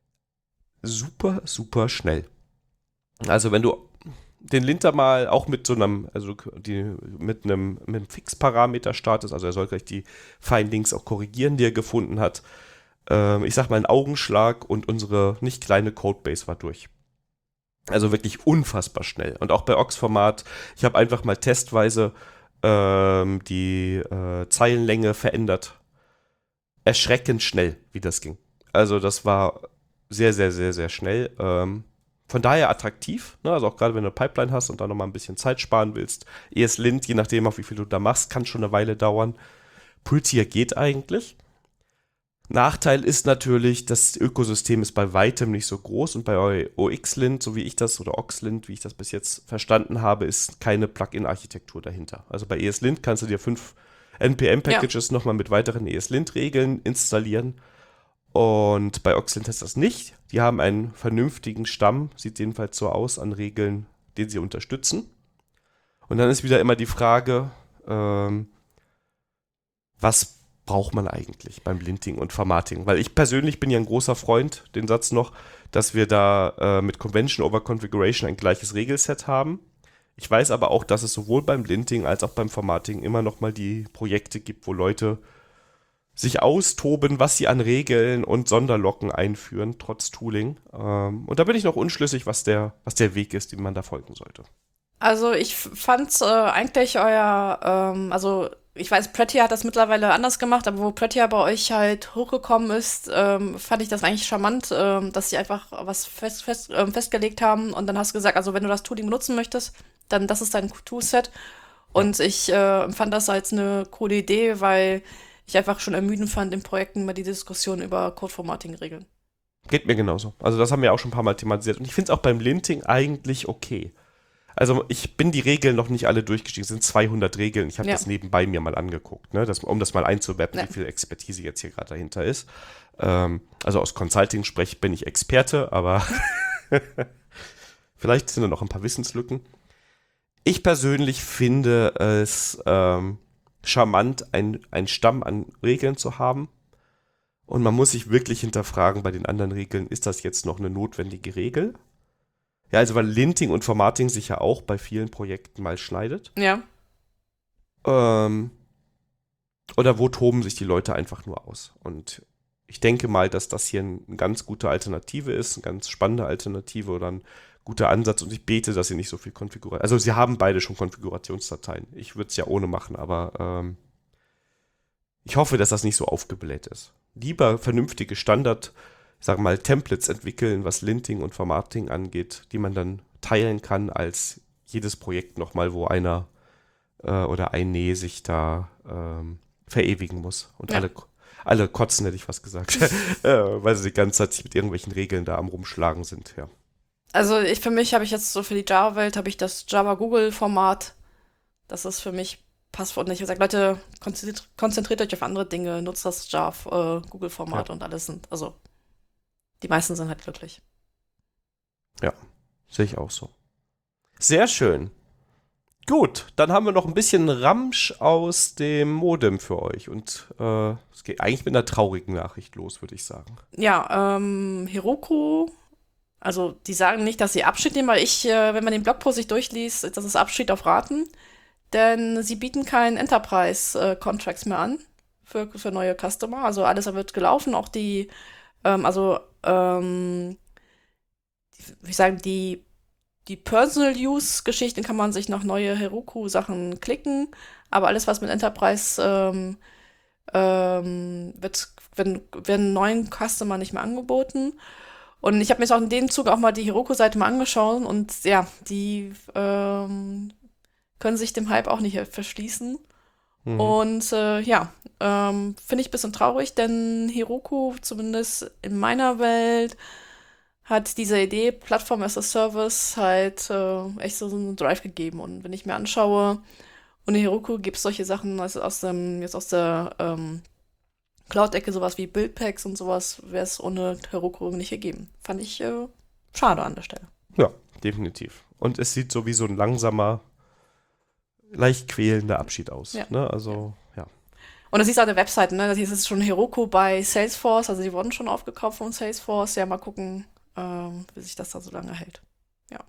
super, super schnell. Also wenn du den Linter mal auch mit so einem, also die, mit einem, mit einem Fixparameter startest, also er soll gleich die Findings auch korrigieren, die er gefunden hat. Ähm, ich sag mal, ein Augenschlag und unsere nicht kleine Codebase war durch. Also wirklich unfassbar schnell. Und auch bei Ox-Format, ich habe einfach mal testweise ähm, die äh, Zeilenlänge verändert. Erschreckend schnell, wie das ging. Also das war sehr, sehr, sehr, sehr schnell. Ähm, von daher attraktiv, ne? Also auch gerade wenn du eine Pipeline hast und da nochmal ein bisschen Zeit sparen willst. ESLint, je nachdem, auf wie viel du da machst, kann schon eine Weile dauern. Prettier geht eigentlich. Nachteil ist natürlich, das Ökosystem ist bei weitem nicht so groß und bei OXLint, so wie ich das, oder Oxlint, wie ich das bis jetzt verstanden habe, ist keine Plugin-Architektur dahinter. Also bei ESLint kannst du dir fünf N P M-Packages ja. nochmal mit weiteren ESLint-Regeln installieren. Und bei Oxlint ist das nicht. Die haben einen vernünftigen Stamm, sieht jedenfalls so aus, an Regeln, den sie unterstützen. Und dann ist wieder immer die Frage, ähm, was braucht man eigentlich beim Linting und Formatting? Weil ich persönlich bin ja ein großer Freund, den Satz noch, dass wir da äh, mit Convention over Configuration ein gleiches Regelset haben. Ich weiß aber auch, dass es sowohl beim Linting als auch beim Formatting immer noch mal die Projekte gibt, wo Leute sich austoben, was sie an Regeln und Sonderlocken einführen, trotz Tooling. Ähm, und da bin ich noch unschlüssig, was der, was der Weg ist, den man da folgen sollte. Also ich fand äh, eigentlich euer, ähm, also ich weiß, Prettier hat das mittlerweile anders gemacht, aber wo Prettier bei euch halt hochgekommen ist, ähm, fand ich das eigentlich charmant, ähm, dass sie einfach was fest, fest, ähm, festgelegt haben und dann hast du gesagt, also wenn du das Tooling benutzen möchtest, dann das ist dein Toolset. Und ich äh, fand das als eine coole Idee, weil ich einfach schon ermüdend fand, in Projekten mal die Diskussion über Code-Formatting-Regeln. Geht mir genauso. Also das haben wir auch schon ein paar Mal thematisiert. Und ich finde es auch beim Linting eigentlich okay. Also ich bin die Regeln noch nicht alle durchgestiegen. Es sind zweihundert Regeln. Ich habe Ja. das nebenbei mir mal angeguckt, ne? das, um das mal einzuwetten, Ja. wie viel Expertise jetzt hier gerade dahinter ist. Ähm, also aus Consulting-Sprech bin ich Experte, aber vielleicht sind da noch ein paar Wissenslücken. Ich persönlich finde es ähm, charmant, ein, ein Stamm an Regeln zu haben. Und man muss sich wirklich hinterfragen bei den anderen Regeln, ist das jetzt noch eine notwendige Regel? Ja, also weil Linting und Formatting sich ja auch bei vielen Projekten mal schneidet. Ja. Ähm, oder wo toben sich die Leute einfach nur aus? Und ich denke mal, dass das hier eine ganz gute Alternative ist, eine ganz spannende Alternative oder ein guter Ansatz. Und ich bete, dass sie nicht so viel Konfiguration. Also sie haben beide schon Konfigurationsdateien. Ich würde es ja ohne machen, aber ähm, ich hoffe, dass das nicht so aufgebläht ist. Lieber vernünftige Standard, ich sag mal, Templates entwickeln, was Linting und Formatting angeht, die man dann teilen kann, als jedes Projekt nochmal, wo einer äh, oder eine sich da ähm, verewigen muss. Und Ja. alle, alle kotzen, hätte ich fast gesagt, äh, weil sie die ganze Zeit sich mit irgendwelchen Regeln da am Rumschlagen sind, ja. Also ich für mich habe ich jetzt so für die Java-Welt habe ich das Java-Google-Format. Das ist für mich passt und ich habe gesagt, Leute, konzentriert, konzentriert euch auf andere Dinge, nutzt das Java-Google-Format Ja. und alles sind, also die meisten sind halt glücklich. Sehe ich auch so. Sehr schön. Gut, dann haben wir noch ein bisschen Ramsch aus dem Modem für euch. Und äh, es geht eigentlich mit einer traurigen Nachricht los, würde ich sagen. Ja, ähm, Heroku, also die sagen nicht, dass sie Abschied nehmen, weil ich, äh, wenn man den Blogpost sich durchliest, das ist Abschied auf Raten, denn sie bieten keinen Enterprise-Contracts mehr an für, für neue Customer. Also alles wird gelaufen, auch die, ähm, also, ähm, wie sagen, die Die Personal-Use-Geschichten kann man sich noch neue Heroku-Sachen klicken, aber alles, was mit Enterprise ähm, ähm, wird, werden, werden neuen Customer nicht mehr angeboten. Und ich habe mir jetzt auch in dem Zug auch mal die Heroku-Seite mal angeschaut und ja, die ähm, können sich dem Hype auch nicht verschließen. Mhm. Und äh, ja, ähm, finde ich ein bisschen traurig, denn Heroku, zumindest in meiner Welt, hat diese Idee, Plattform as a Service, halt äh, echt so, so einen Drive gegeben. Und wenn ich mir anschaue, ohne Heroku gibt es solche Sachen, also aus dem, jetzt aus der ähm, Cloud-Ecke, sowas wie Buildpacks und sowas, wäre es ohne Heroku nicht gegeben. Fand ich äh, schade an der Stelle. Ja, definitiv. Und es sieht so wie so ein langsamer, leicht quälender Abschied aus. Ja. Ne? Also, ja. Und das ist auch eine Webseite, ne? Das ist schon Heroku bei Salesforce, also die wurden schon aufgekauft von Salesforce. Ja, mal gucken, ähm, wie sich das da so lange hält. Ja.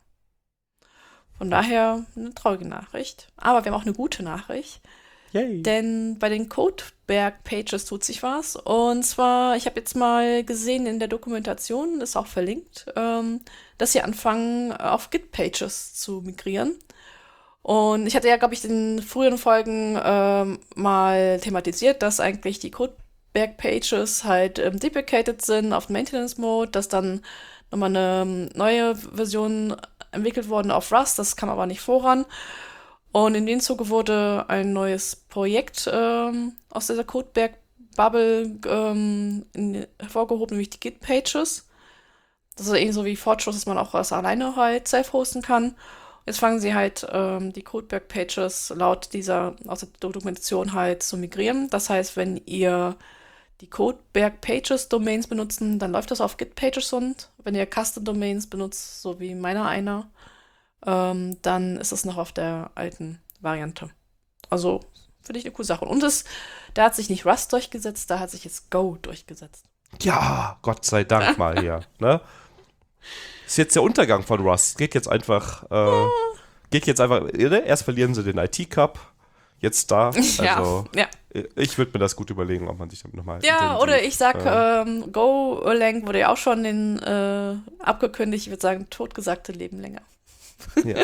Von daher eine traurige Nachricht. Aber wir haben auch eine gute Nachricht. Yay. Denn bei den Codeberg-Pages tut sich was. Und zwar, ich habe jetzt mal gesehen in der Dokumentation, ist auch verlinkt, ähm, dass sie anfangen, auf Git-Pages zu migrieren. Und ich hatte ja, glaube ich, in früheren Folgen ähm, mal thematisiert, dass eigentlich die Codeberg-Pages halt ähm, deprecated sind auf Maintenance-Mode, dass dann nochmal eine ähm, neue Version entwickelt worden auf Rust, das kam aber nicht voran. Und in dem Zuge wurde ein neues Projekt ähm, aus dieser Codeberg-Bubble ähm, in- hervorgehoben, nämlich die Git-Pages. Das ist ähnlich so wie Fortress, dass man auch das alleine halt self-hosten kann. Jetzt fangen sie halt ähm, die Codeberg-Pages laut dieser aus der Dokumentation halt zu migrieren. Das heißt, wenn ihr die Codeberg-Pages-Domains benutzen, dann läuft das auf Git-Pages und wenn ihr Custom-Domains benutzt, so wie meiner einer, ähm, dann ist es noch auf der alten Variante. Also finde ich eine coole Sache. Und es, da hat sich nicht Rust durchgesetzt, da hat sich jetzt Go durchgesetzt. Ja, Gott sei Dank mal hier. Ne? Ist jetzt der Untergang von Rust. Geht jetzt einfach äh, geht jetzt einfach, ne? Erst verlieren sie den I T-Cup, jetzt da. Also ja, ja. ich würde mir das gut überlegen, ob man sich damit nochmal. Ja, oder ich sag, äh, ähm, Golang wurde ja auch schon den, äh, abgekündigt, ich würde sagen, totgesagte leben länger. Ja.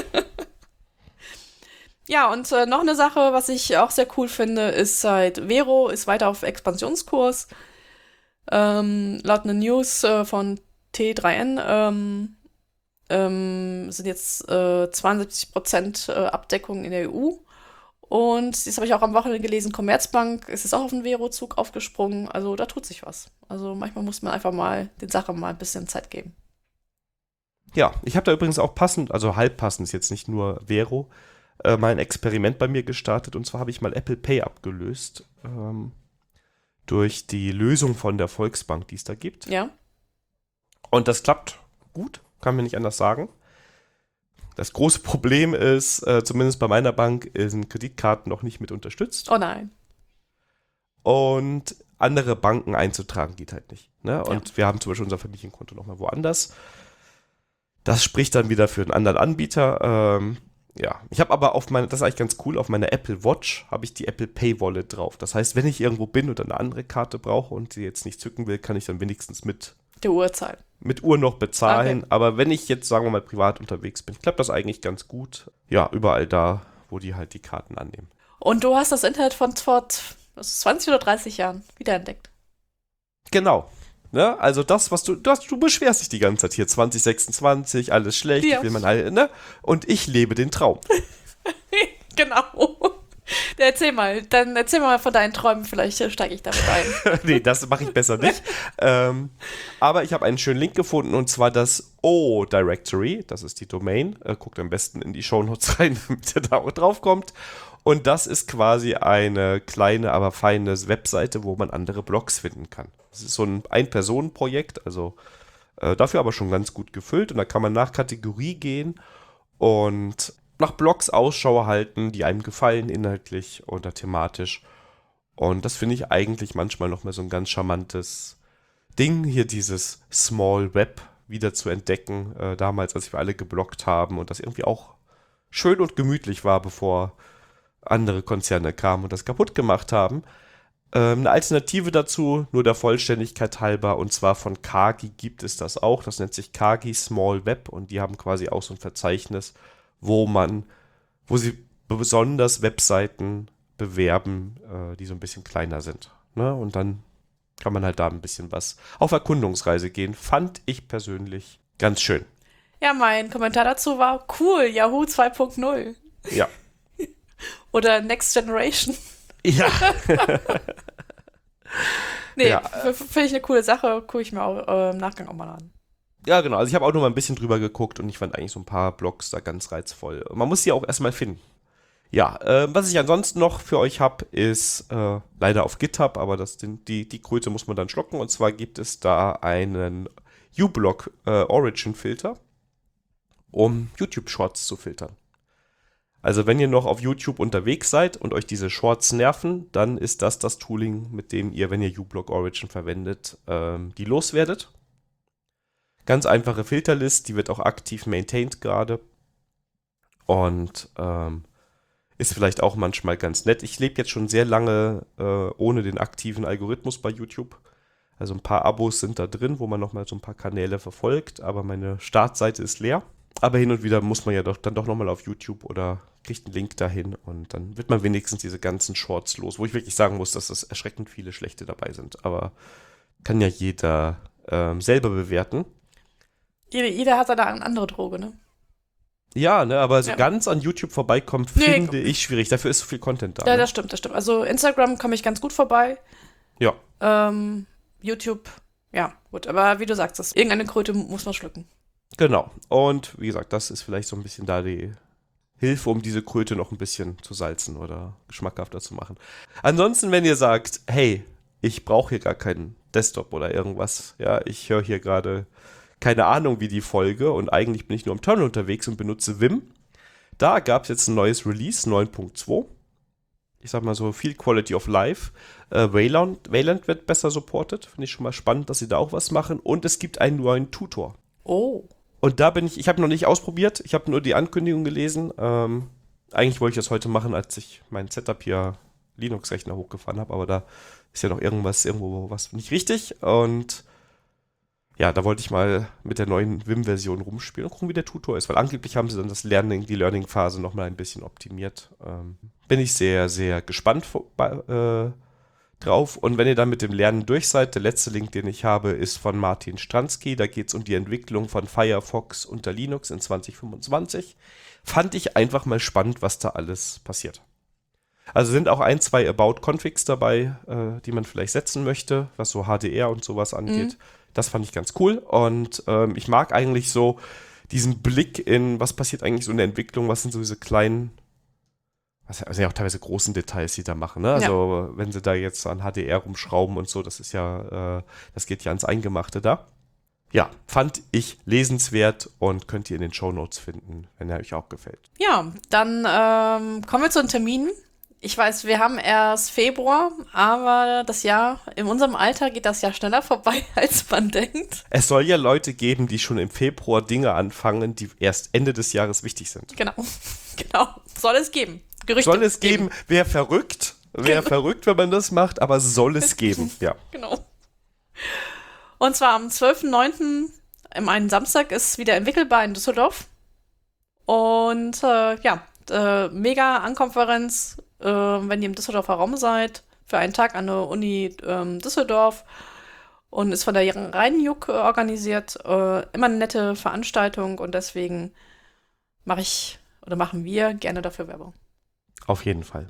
Ja, und äh, noch eine Sache, was ich auch sehr cool finde, ist halt, Vero ist weiter auf Expansionskurs. Ähm, laut einer News äh, von T drei N ähm, ähm, sind jetzt äh, zweiundsiebzig Prozent äh, Abdeckung in der E U. Und das habe ich auch am Wochenende gelesen, Commerzbank ist jetzt auch auf den Vero-Zug aufgesprungen. Also da tut sich was. Also manchmal muss man einfach mal den Sachen mal ein bisschen Zeit geben. Ja, ich habe da übrigens auch passend, also halb passend, ist jetzt nicht nur Vero, äh, mal ein Experiment bei mir gestartet. Und zwar habe ich mal Apple Pay abgelöst ähm, durch die Lösung von der Volksbank, die es da gibt. Ja. Und das klappt gut, kann man nicht anders sagen. Das große Problem ist, äh, zumindest bei meiner Bank, sind Kreditkarten noch nicht mit unterstützt. Oh nein. Und andere Banken einzutragen geht halt nicht. Ne? Und Ja. wir haben zum Beispiel unser Familienkonto nochmal woanders. Das spricht dann wieder für einen anderen Anbieter. Ähm, ja, ich habe aber auf meine, das ist eigentlich ganz cool, auf meiner Apple Watch habe ich die Apple Pay Wallet drauf. Das heißt, wenn ich irgendwo bin oder eine andere Karte brauche und sie jetzt nicht zücken will, kann ich dann wenigstens mit, Die Uhrzeit. mit Uhr noch bezahlen. Okay. Aber wenn ich jetzt, sagen wir mal, privat unterwegs bin, klappt das eigentlich ganz gut. Ja, überall da, wo die halt die Karten annehmen. Und du hast das Internet von vor zwanzig oder dreißig Jahren wiederentdeckt. Genau. Ne? Also das, was du, du, hast, du beschwerst dich die ganze Zeit hier, zwanzig sechsundzwanzig, alles schlecht, Ja. ich will mein, all- ne? Und ich lebe den Traum. Genau. Ja, erzähl mal, dann erzähl mal von deinen Träumen, vielleicht äh, steige ich damit ein. Nee, das mache ich besser nicht. ähm, aber ich habe einen schönen Link gefunden und zwar das O-Directory, das ist die Domain. Äh, guckt am besten in die Shownotes rein, damit ihr da auch drauf kommt. Und das ist quasi eine kleine, aber feine Webseite, wo man andere Blogs finden kann. Das ist so ein Ein-Personen-Projekt, also äh, dafür aber schon ganz gut gefüllt. Und da kann man nach Kategorie gehen und nach Blogs Ausschau halten, die einem gefallen inhaltlich oder thematisch. Und das finde ich eigentlich manchmal noch mal so ein ganz charmantes Ding, hier dieses Small Web wieder zu entdecken. Äh, damals, als wir alle gebloggt haben und das irgendwie auch schön und gemütlich war, bevor andere Konzerne kamen und das kaputt gemacht haben. Ähm, eine Alternative dazu, nur der Vollständigkeit halber, und zwar von Kagi gibt es das auch. Das nennt sich Kagi Small Web und die haben quasi auch so ein Verzeichnis, wo man, wo sie besonders Webseiten bewerben, äh, die so ein bisschen kleiner sind. Ne? Und dann kann man halt da ein bisschen was auf Erkundungsreise gehen. Fand ich persönlich ganz schön. Ja, mein Kommentar dazu war, cool, Yahoo zwei Punkt null. Ja. Oder Next Generation. Ja. Nee, Ja. f- finde ich eine coole Sache, gucke ich mir auch, äh, im Nachgang auch mal an. Ja, genau. Also ich habe auch nur mal ein bisschen drüber geguckt und ich fand eigentlich so ein paar Blogs da ganz reizvoll. Man muss sie auch erstmal finden. Ja, äh, was ich ansonsten noch für euch habe, ist äh, leider auf GitHub, aber das, den, die, die Kröte muss man dann schlucken. Und zwar gibt es da einen uBlock äh, Origin Filter, um YouTube Shorts zu filtern. Also wenn ihr noch auf YouTube unterwegs seid und euch diese Shorts nerven, dann ist das das Tooling, mit dem ihr, wenn ihr uBlock Origin verwendet, ähm, die loswerdet. Ganz einfache Filterlist, die wird auch aktiv maintained gerade und ähm, ist vielleicht auch manchmal ganz nett. Ich lebe jetzt schon sehr lange äh, ohne den aktiven Algorithmus bei YouTube. Also ein paar Abos sind da drin, wo man nochmal so ein paar Kanäle verfolgt, aber meine Startseite ist leer. Aber hin und wieder muss man ja doch dann doch nochmal auf YouTube oder kriegt einen Link dahin und dann wird man wenigstens diese ganzen Shorts los, wo ich wirklich sagen muss, dass das erschreckend viele schlechte dabei sind. Aber kann ja jeder ähm, selber bewerten. Jeder, jeder hat seine andere Droge, ne? Ja, ne, aber so Ja. ganz an YouTube vorbeikommen, Nee, finde ich schwierig. Dafür ist so viel Content da. Ja, ne? das stimmt, das stimmt. Also Instagram komme ich ganz gut vorbei. Ja. Ähm, YouTube, ja, gut. Aber wie du sagst, das, irgendeine Kröte muss man schlucken. Genau. Und wie gesagt, das ist vielleicht so ein bisschen da die Hilfe, um diese Kröte noch ein bisschen zu salzen oder geschmackhafter zu machen. Ansonsten, wenn ihr sagt, hey, ich brauche hier gar keinen Desktop oder irgendwas, ja, ich höre hier gerade keine Ahnung wie die Folge und eigentlich bin ich nur am Terminal unterwegs und benutze Vim. Da gab es jetzt ein neues Release, neun Punkt zwei. Ich sag mal so, viel Quality of Life. Äh, Wayland, Wayland wird besser supported. Finde ich schon mal spannend, dass sie da auch was machen. Und es gibt einen neuen Tutor. Oh. Und da bin ich, ich habe noch nicht ausprobiert, ich habe nur die Ankündigung gelesen. Ähm, eigentlich wollte ich das heute machen, als ich mein Setup hier Linux-Rechner hochgefahren habe, aber da ist ja noch irgendwas, irgendwo was nicht richtig. Und ja, da wollte ich mal mit der neuen Vim-Version rumspielen und gucken, wie der Tutor ist, weil angeblich haben sie dann das Learning, die Learning-Phase nochmal ein bisschen optimiert. Ähm, bin ich sehr, sehr gespannt äh, drauf. Und wenn ihr dann mit dem Lernen durch seid, der letzte Link, den ich habe, ist von Martin Stransky. Da geht es um die Entwicklung von Firefox unter Linux in zwanzig fünfundzwanzig. Fand ich einfach mal spannend, was da alles passiert. Also sind auch ein, zwei About-Configs dabei, äh, die man vielleicht setzen möchte, was so H D R und sowas angeht. Mhm. Das fand ich ganz cool. Und ähm, ich mag eigentlich so diesen Blick in, was passiert eigentlich so in der Entwicklung, was sind so diese kleinen, was sind ja auch teilweise großen Details, die da machen, ne? Also ja. Wenn sie da jetzt an H D R rumschrauben und so, das ist ja, äh, das geht ja ans Eingemachte da. Ja, fand ich lesenswert und könnt ihr in den Shownotes finden, wenn er euch auch gefällt. Ja, dann ähm, kommen wir zu den Terminen. Ich weiß, wir haben erst Februar, aber das Jahr, in unserem Alter geht das Jahr schneller vorbei, als man denkt. Es soll ja Leute geben, die schon im Februar Dinge anfangen, die erst Ende des Jahres wichtig sind. Genau, genau. Soll es geben. Gerüchte soll es geben. geben. Wäre verrückt, wäre genau. verrückt, wenn man das macht, aber soll es geben, ja. Genau. Und zwar am zwölften neunten, am einen Samstag, ist wieder entwickelbar in Düsseldorf. Und äh, ja, äh, mega Ankonferenz, äh, wenn ihr im Düsseldorfer Raum seid, für einen Tag an der Uni ähm, Düsseldorf. Und ist von der Rhein-Juck organisiert. Äh, immer eine nette Veranstaltung und deswegen mache ich oder machen wir gerne dafür Werbung. Auf jeden Fall.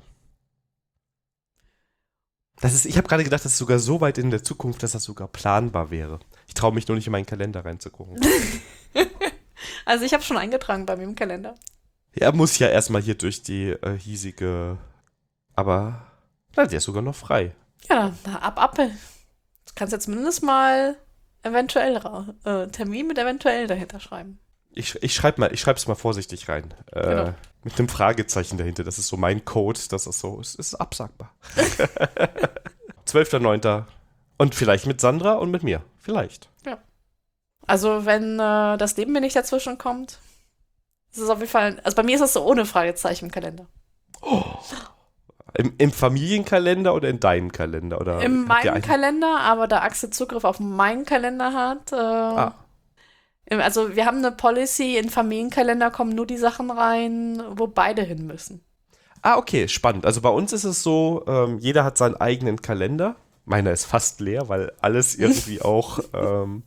Das ist, ich habe gerade gedacht, das ist sogar so weit in der Zukunft, dass das sogar planbar wäre. Ich traue mich nur nicht in meinen Kalender reinzugucken. Also ich habe schon eingetragen bei mir im Kalender. Ja, muss ja erstmal hier durch die äh, hiesige, aber na, der ist sogar noch frei. Ja, na, ab, ab. Du kannst jetzt mindestens mal eventuell, äh, Termin mit eventuell dahinter schreiben. Ich, ich schreibe mal, ich schreibe es mal vorsichtig rein. Äh, genau. Mit einem Fragezeichen dahinter. Das ist so mein Code, das ist so, es ist absagbar. zwölfter neunter Und vielleicht mit Sandra und mit mir. Vielleicht. Ja. Also wenn äh, das Leben mir nicht dazwischen kommt, ist es auf jeden Fall, also bei mir ist das so ohne Fragezeichen im Kalender. Oh. Im, Im Familienkalender oder in deinem Kalender? Oder in meinem Kalender, aber da Axel Zugriff auf meinen Kalender hat, äh, ah. Also wir haben eine Policy, in Familienkalender kommen nur die Sachen rein, wo beide hin müssen. Ah, okay, spannend. Also bei uns ist es so, ähm, jeder hat seinen eigenen Kalender. Meiner ist fast leer, weil alles irgendwie auch ähm,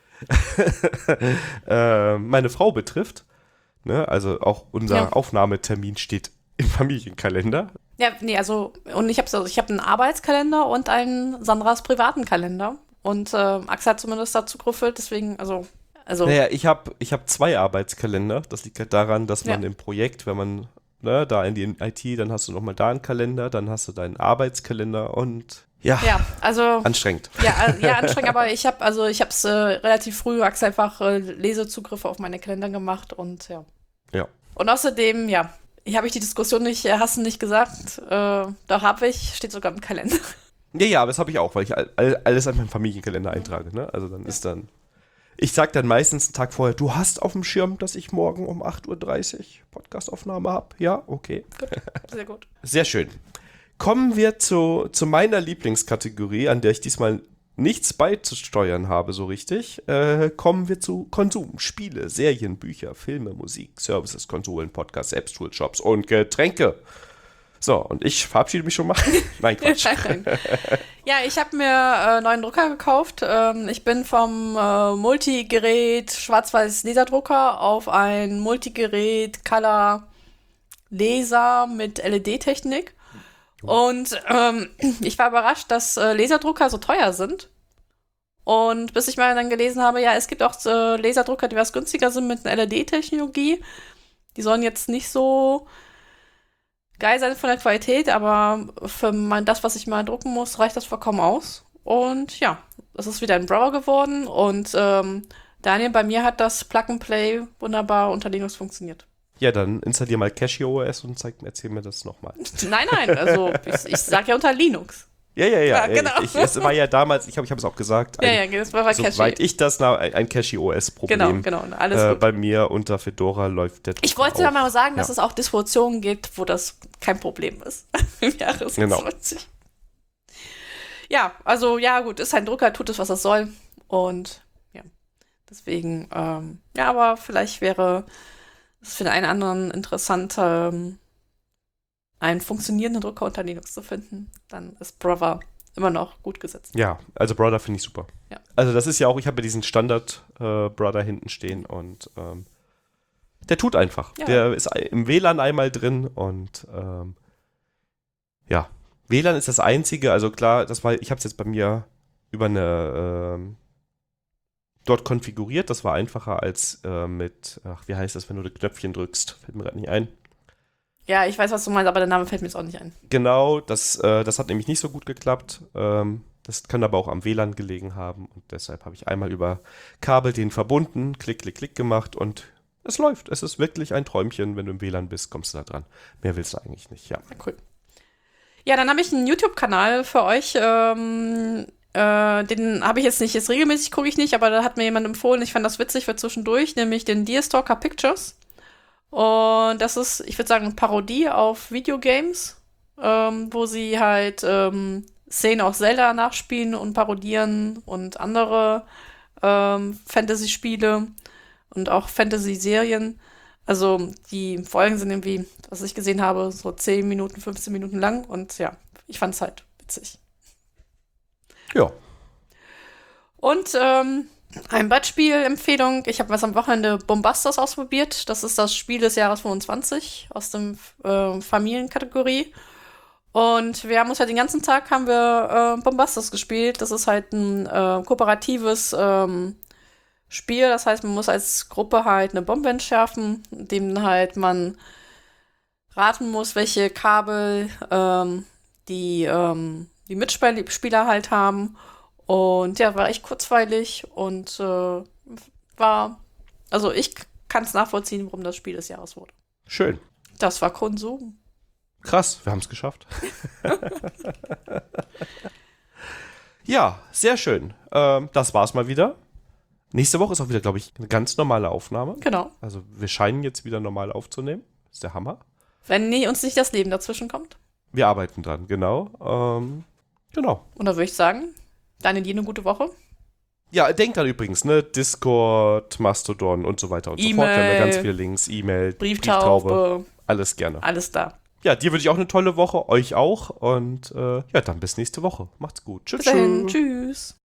äh, meine Frau betrifft. Ne? Also auch unser ja. Aufnahmetermin steht im Familienkalender. Ja, nee, also und ich habe also, ich hab einen Arbeitskalender und einen Sandras privaten Kalender. Und äh, Axel hat zumindest da zugriffelt, deswegen, also Also, naja, ich habe ich hab zwei Arbeitskalender. Das liegt halt daran, dass man ja. im Projekt, wenn man ne, da in die I T, dann hast du nochmal da einen Kalender, dann hast du deinen Arbeitskalender und ja, ja also, anstrengend. Ja, ja anstrengend, aber ich habe also ich habe es äh, relativ früh Axel einfach äh, Lesezugriffe auf meine Kalender gemacht und ja. Ja. Und außerdem, ja, hier habe ich die Diskussion nicht, äh, hast du nicht gesagt, äh, da habe ich, steht sogar im Kalender. Ja, ja, aber das habe ich auch, weil ich all, alles an meinem Familienkalender eintrage, ne? Also dann ja. ist dann Ich sag dann meistens einen Tag vorher, du hast auf dem Schirm, dass ich morgen um acht Uhr dreißig Podcastaufnahme habe? Ja, okay. Gut, sehr gut. Sehr schön. Kommen wir zu, zu meiner Lieblingskategorie, an der ich diesmal nichts beizusteuern habe, so richtig. Äh, kommen wir zu Konsum, Spiele, Serien, Bücher, Filme, Musik, Services, Konsolen, Podcasts, Apps, Tools, Shops und Getränke. So, und ich verabschiede mich schon mal. Nein, Quatsch. Ja, ich habe mir äh, neuen Drucker gekauft. Ähm, ich bin vom äh, Multigerät Schwarz-Weiß-Laserdrucker auf ein Multigerät Color Laser mit L E D-Technik. Und ähm, ich war überrascht, dass äh, Laserdrucker so teuer sind. Und bis ich mal dann gelesen habe, ja, es gibt auch äh, Laserdrucker, die was günstiger sind mit einer L E D-Technologie. Die sollen jetzt nicht so geil sein von der Qualität, aber für mein, das, was ich mal drucken muss, reicht das vollkommen aus. Und ja, es ist wieder ein Browser geworden und ähm, Daniel, bei mir hat das Plug-and-Play wunderbar unter Linux funktioniert. Ja, dann installier mal CashioOS und zeig, erzähl mir das nochmal. Nein, nein, also ich, ich sag ja unter Linux. Ja, ja, ja. Ja, genau. Ich, es war ja damals, ich glaube, ich habe es auch gesagt, ein, ja, ja, das war Cache. soweit ich das na, ein, ein Cache-O S-Problem. Genau, genau, alles äh, gut. Bei mir unter Fedora läuft der Drucker Ich wollte ja auch. mal sagen, Ja. dass es auch Distributionen gibt, wo das kein Problem ist. Im Jahre sechsundzwanzig. Ja, also ja gut, ist ein Drucker, tut es, was es soll. Und ja, deswegen, ähm, ja, aber vielleicht wäre es für den einen oder anderen interessant, ähm, einen funktionierenden Drucker unter Linux zu finden. Dann ist Brother immer noch gut gesetzt. Ja, also Brother finde ich super. Ja. Also das ist ja auch, ich habe ja diesen Standard äh, Brother hinten stehen und ähm, der tut einfach. Ja. Der ist im W L A N einmal drin und ähm, ja, W L A N ist das einzige, also klar, das war, ich habe es jetzt bei mir über eine ähm, dort konfiguriert, das war einfacher als äh, mit, ach, wie heißt das, wenn du das Knöpfchen drückst, fällt mir gerade nicht ein. Ja, ich weiß, was du meinst, aber der Name fällt mir jetzt auch nicht ein. Genau, das, äh, das hat nämlich nicht so gut geklappt. Ähm, das kann aber auch am W L A N gelegen haben und deshalb habe ich einmal über Kabel den verbunden, klick, klick, klick gemacht und es läuft. Es ist wirklich ein Träumchen, wenn du im W L A N bist, kommst du da dran. Mehr willst du eigentlich nicht, ja. Ja, cool. Ja, dann habe ich einen YouTube-Kanal für euch. Ähm, äh, den habe ich jetzt nicht, jetzt regelmäßig gucke ich nicht, aber da hat mir jemand empfohlen, ich fand das witzig für zwischendurch, nämlich den Deerstalker Pictures. Und das ist, ich würde sagen, eine Parodie auf Videogames, ähm, wo sie halt ähm, Szenen aus Zelda nachspielen und parodieren und andere ähm, Fantasy-Spiele und auch Fantasy-Serien. Also die Folgen sind irgendwie, was ich gesehen habe, so zehn Minuten, fünfzehn Minuten lang und ja, ich fand es halt witzig. Ja. Und ähm, ein Brettspiel-Empfehlung. Ich habe was am Wochenende Bombastos ausprobiert. Das ist das Spiel des Jahres fünfundzwanzig aus der äh, Familienkategorie. Und wir haben uns halt den ganzen Tag haben wir äh, Bombastos gespielt. Das ist halt ein äh, kooperatives ähm, Spiel. Das heißt, man muss als Gruppe halt eine Bombe entschärfen, indem halt man raten muss, welche Kabel ähm, die, ähm, die Mitspieler halt haben. Und ja, war echt kurzweilig und äh, war, also ich kann es nachvollziehen, warum das Spiel des Jahres wurde. Schön. Das war Konsum. Krass, wir haben es geschafft. Ja, sehr schön. Ähm, das war's mal wieder. Nächste Woche ist auch wieder, glaube ich, eine ganz normale Aufnahme. Genau. Also wir scheinen jetzt wieder normal aufzunehmen. Das ist der Hammer. Wenn nie, uns nicht das Leben dazwischen kommt. Wir arbeiten dran, genau. Ähm, genau. Und dann würde ich sagen, dann in dir eine gute Woche. Ja, denkt dran übrigens, ne? Discord, Mastodon und so weiter und so fort. Wir haben da ganz viele Links, E-Mail, Brieftaube, Brieftaube, alles gerne. alles da. Ja, dir wünsche ich auch eine tolle Woche, euch auch. Und äh, ja, dann bis nächste Woche. Macht's gut. Tschüss. Bis dahin, tschüss.